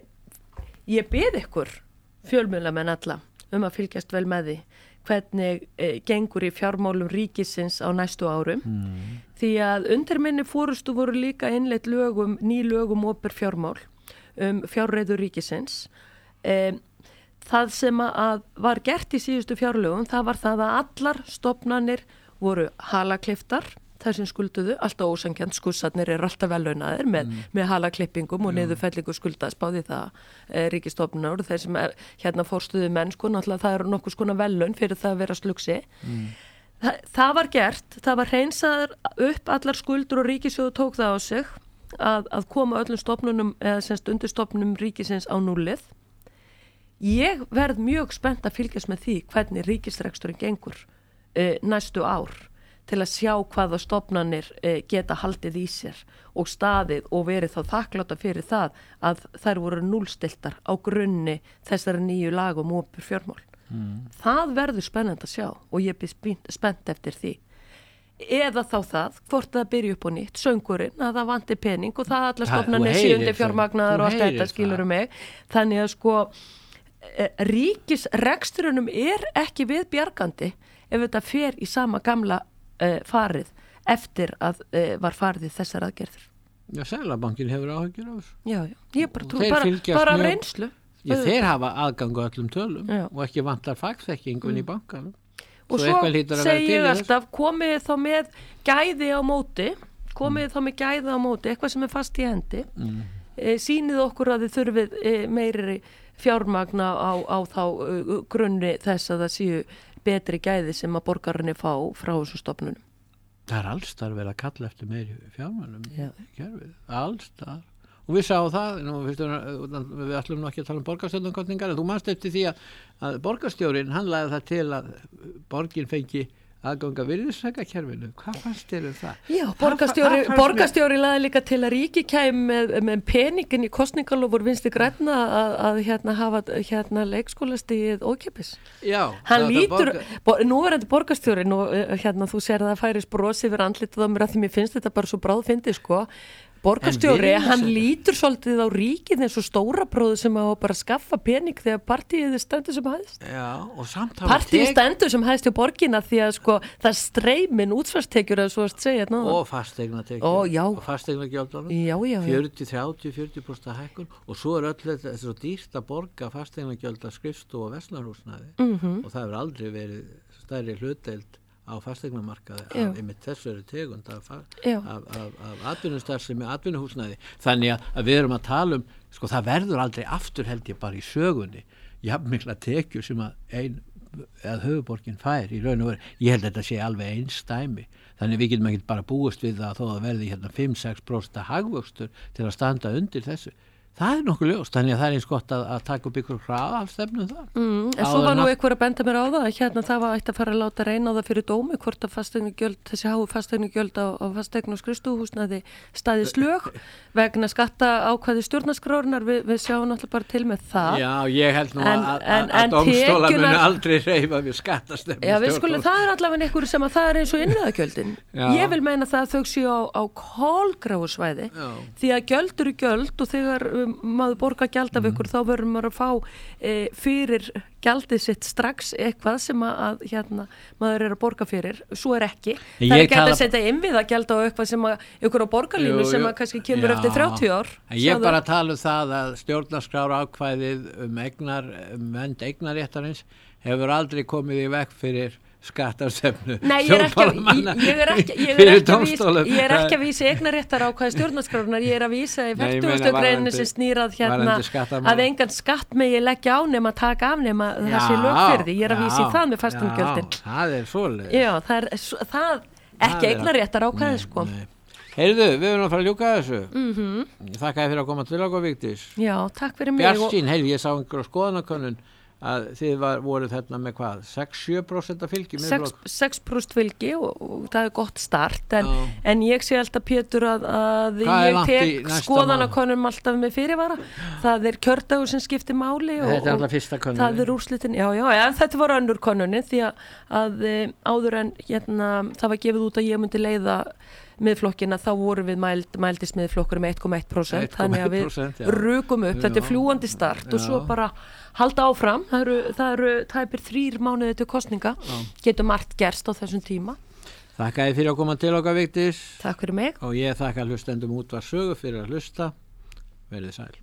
ég bið ykkur fjölmiðlamenn alla um að fylgjast vel með því hvernig eh, gengur í fjármálum ríkisins á næstu árum mm. því að undir minni fórustu voru líka innleitt lögum, ný lögum opinber fjármál um fjárreiður ríkisins eh, það sem að var gert í síðustu fjárlögum það var það að allar stofnanir voru halaklipptar þar sem skulduðu, alltaf ósangjant skussarnir eru alltaf velaunaðir með, mm. með halaklippingum og niðurfellingu skuldas báði það e, ríkistofnunar og þeir sem er, hérna fórstuðu menn sko, náttúrulega það eru nokkuð skona velaun fyrir það að vera slugsi. Mm. Þa, það var gert, það var hreinsaður upp allar skuldur og ríkissjóðu tók það á sig að, að koma öllum stofnunum eða semst undir stofnunum ríkisins á núlið. Ég verð mjög spennt að fylgjast með því hvernig ríkisreksturinn gengur e, næstu ár. til að sjá hvaða stofnanir eh, geta haldið í sér og staðið og verið þá þakkláta fyrir það að þær voru núllstiltar á grunni þessari nýju lag um opinber fjármál. Mm. Það verður spennandi að sjá og ég byrð spennt eftir því. Eða þá það, hvort það byrja upp á nýtt, söngurinn, að það vanti pening og það allar stofnanir sé undir fjármagnaðar og allt þetta skilurum mig. Þannig að sko ríkisreksturunum er ekki við bjargandi ef þetta fer í sama gamla uh, farið eftir að uh, var farið í þessar aðgerðir. Já, Seðlabankinn hefur áhyggjur af þessu. Já, já, ég bara trú bara, bara mjög, reynslu. Já, þeir hafa aðgang á öllum tölum já. Og ekki vantar fagþekkingun mm. í bankanum. Og svo, svo segi ég alltaf, komið þá með gæði á móti, komið mm. þá með gæði á móti, eitthvað sem er fast í hendi, mm. e, sýnið okkur að þið þurfið e, meiri fjármagna á, á þá uh, grunni þess að það séu betri gæði sem að borgarinni fá frá þessu stofnunum. Það er alls þar verið að kalla eftir meiri fjármagnum í kerfið, alls þar. Og við sáum það, nú, við ætlum nú ekki að tala um borgarstjórnarkosningar, en þú manst eftir því að, að borgarstjórin, hann lagði það til að borgin fengi aðganga virðisaukakerfinu. Hvað fannst þér um það? Já, borgarstjóri, það, það borgarstjóri lagði líka til að ríki kæmi með, með peningin í kosningalofur Vinstri grænna að, að hérna hafa hérna leikskólastigið ókeypis. Já. Hann lítur, borga... nú er þetta borgarstjóri, nú hérna þú sér að það færis bros yfir andlitið á mér að því mér finnst þetta bara svo bráðfyndið sko. Borgarstjóri, hann lítur svolítið á ríkið eins og stóra bróðu sem á bara skaffa pening þegar partíið stendur sem hæðist. Já, og samt partíið stendur sem hæðist í borgina því að sko það streymin útsvarstekjur eða svo að segja þetta. Og fasteignatekjur. Ó, já. Og fasteignagjaldunum. Já, já, já. fjörutíu, þrjátíu, fjörutíu prósent hækkun og svo er öll þetta svo dýrt að borga fasteignagjald að skrifstofu og verslanarhúsnæði mm-hmm. og það hefur aldrei verið stærri hlutdeild á fasteignamarkaði af einmitt þessari tegund af, af, af, af atvinnustarfsemi atvinnuhúsnæði. Þannig að, að við erum að tala um, sko það verður aldrei aftur held ég bara í sögunni jafn mikla tekjur sem að ein að höfuborgin fær í raun og veru. Ég held að þetta sé alveg einstæmi. Þannig við getum ekki bara búist við það þó að verði hérna fimm til sex prósent hagvöxtur til að standa undir þessu. Það er nokkuð ljóst, þannig að það er eins gott að, að taka upp ykkur hraðalstefnu það. Mm, en svo var nú einhver að benda mér á það, hérna það var eitt að fara að láta reyna á það fyrir dómi, hvort að fasteignagjöld, þessi háu fasteignagjöld á, á fasteign og skrifstofuhúsnæði staði slög vegna skatta ákvæði stjórnarskrárinnar, Vi, við sjáum náttúrulega bara til með það. Já, ég held nú en, að, að, að dómstólar tekjunar... muni aldrei reyfa við skattastefnu. Já, við skulum, það er allavega einhver sem að það er eins og innviðagjöldin. Ég vil meina það að þau séu á, á kolgráu svæði, því að gjöld eru gjöld og þegar um, maður borga gjald af ykkur mm. þá verður maður að fá e, fyrir gjaldið sitt strax eitthvað sem að, að hérna, maður er að borga fyrir, svo er ekki. Ég það er ekki tala... að setja innviða gjald á eitthvað sem að ykkur á borgarlínu jú, sem að kannski kemur já. Eftir þrjátíu ár. En ég bara að tala um það að stjórnarskrár ákvæðið um eignar, um vend eignaréttarins hefur aldrei komið í veg fyrir skattarstefnu. Nei, ég er ekki ég, ég er ekki ég er ekki að vísa ég er ekki að vísa eignaréttar ákvæði stjórnarskrárinnar, ég er að vísa í fertugustu greinni sem snýrað hérna að engan skatt megi leggja á nema að taka af nema þessi lögfyrði, ég er að vísa í það með fasteignagjöldin. Já, það er svoleið. Já, það er það ekki eignaréttar ákvæði sko. Heyrðu, við erum að fara að ljúka þessu. Mhm. Ég þakka þér fyrir að koma til okkur, Vigdís. Já, takk fyrir mig. Bjartsýn, heyrðu, ég sá einhverja skoðanakönnun að þið var, voru þarna með hvað sex til sjö prósent fylgi sex prósent fylgi og, og það er gott start en, en ég sé alltaf Pétur að, að ég tek skoðanakönnum alltaf með fyrirvara það er kjördagur sem skiptir máli og, þetta er alltaf fyrsta könnunin það er úrslitin, já já, en þetta var önnur könnunin því að, að áður en hérna, það var gefið út að ég myndi leiða miðflokkina, þá vorum við mæld, mældist miðflokkur með eitt komma eitt prósent þannig að við já. Rukum upp, þetta er fljúandi start já. Og svo bara halda áfram það eru, það eru tæpir þrír mánuði til kosninga, já. Getur margt gerst á þessum tíma. Þakka þér fyrir að koma til okkar, Vigdís. Takk fyrir mig. Og ég þakka hlustendum Útvarp Sögu fyrir að hlusta. Verið sæl.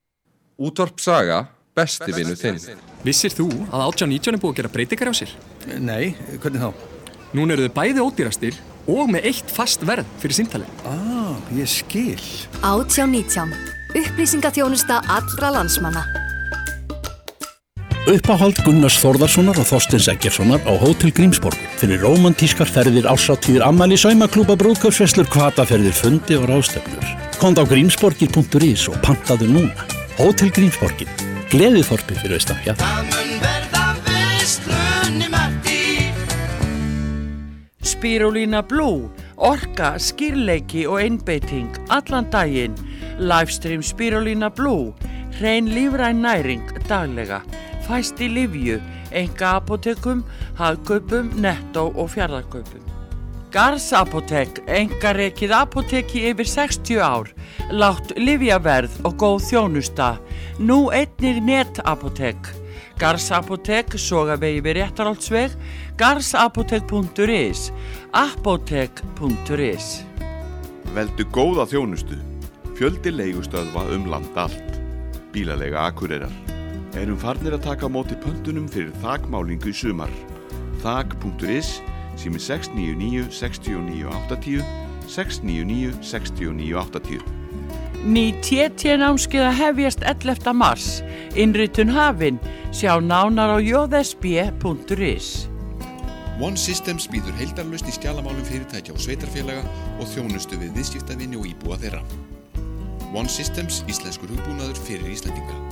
Útvarp Saga, besti vinur þinn. Vissir þú að átján nítján er búið að gera breytingar á sér? Nei, hvernig þá? Nún eru þau bæði ódýrastir og með eitt fast verð fyrir símtalið. Ah, ég skil. átján nítján. Upplýsingaþjónusta allra landsmanna. Uppáhald Gunnars Þórðarssonar og Þorsteins Eggertssonar á Hótel Grímsborg fyrir rómantískar ferðir, árshátíðir, afmæli, saumaklúbba, brúðkaupsveislur, hvataferðir, fundi og ráðstefnur. Komdu á grímsborgir punktur is og pantaðu núna. Hótel Grímsborgin. Gleðiþorpið fyrir austan fjall. Spirulina Blue, orka, skýrleiki og einbeiting allan daginn. Livestream Spirulina Blue, hrein lífræn næring daglega. Fæst í Lyfju, enga apótekum, hagkaupum, nettó og fjarðarkaupum. Garðs apótek, enga rekið apóteki yfir sextíu ár, lágt lyfjaverð og góð þjónusta. Nú einnig netapótek. Garðs apótek, Sogavegi við Réttarholtsveg, garðsapótek punktur is, apótek punktur is. Veldu góða þjónustu. Fjöldi leigustöðva um land allt. Bílaleiga Akureyrar. Erum farnir að taka á móti pöntunum fyrir þakmálingu í sumar. þak punktur is, sími sex níu níu, sex níu átta núll, sex níu níu, sex níu átta núll. Ný T T námskeið að hefjast ellefta mars. Innritun hafin. Sjá nánar á j s b punktur is. One Systems býður heildarlausn í skjalamálum fyrirtækja og sveitarfélaga og þjónustu við viðskiptavini og íbúa þeirra. One Systems, íslenskur hugbúnaður fyrir Íslendinga.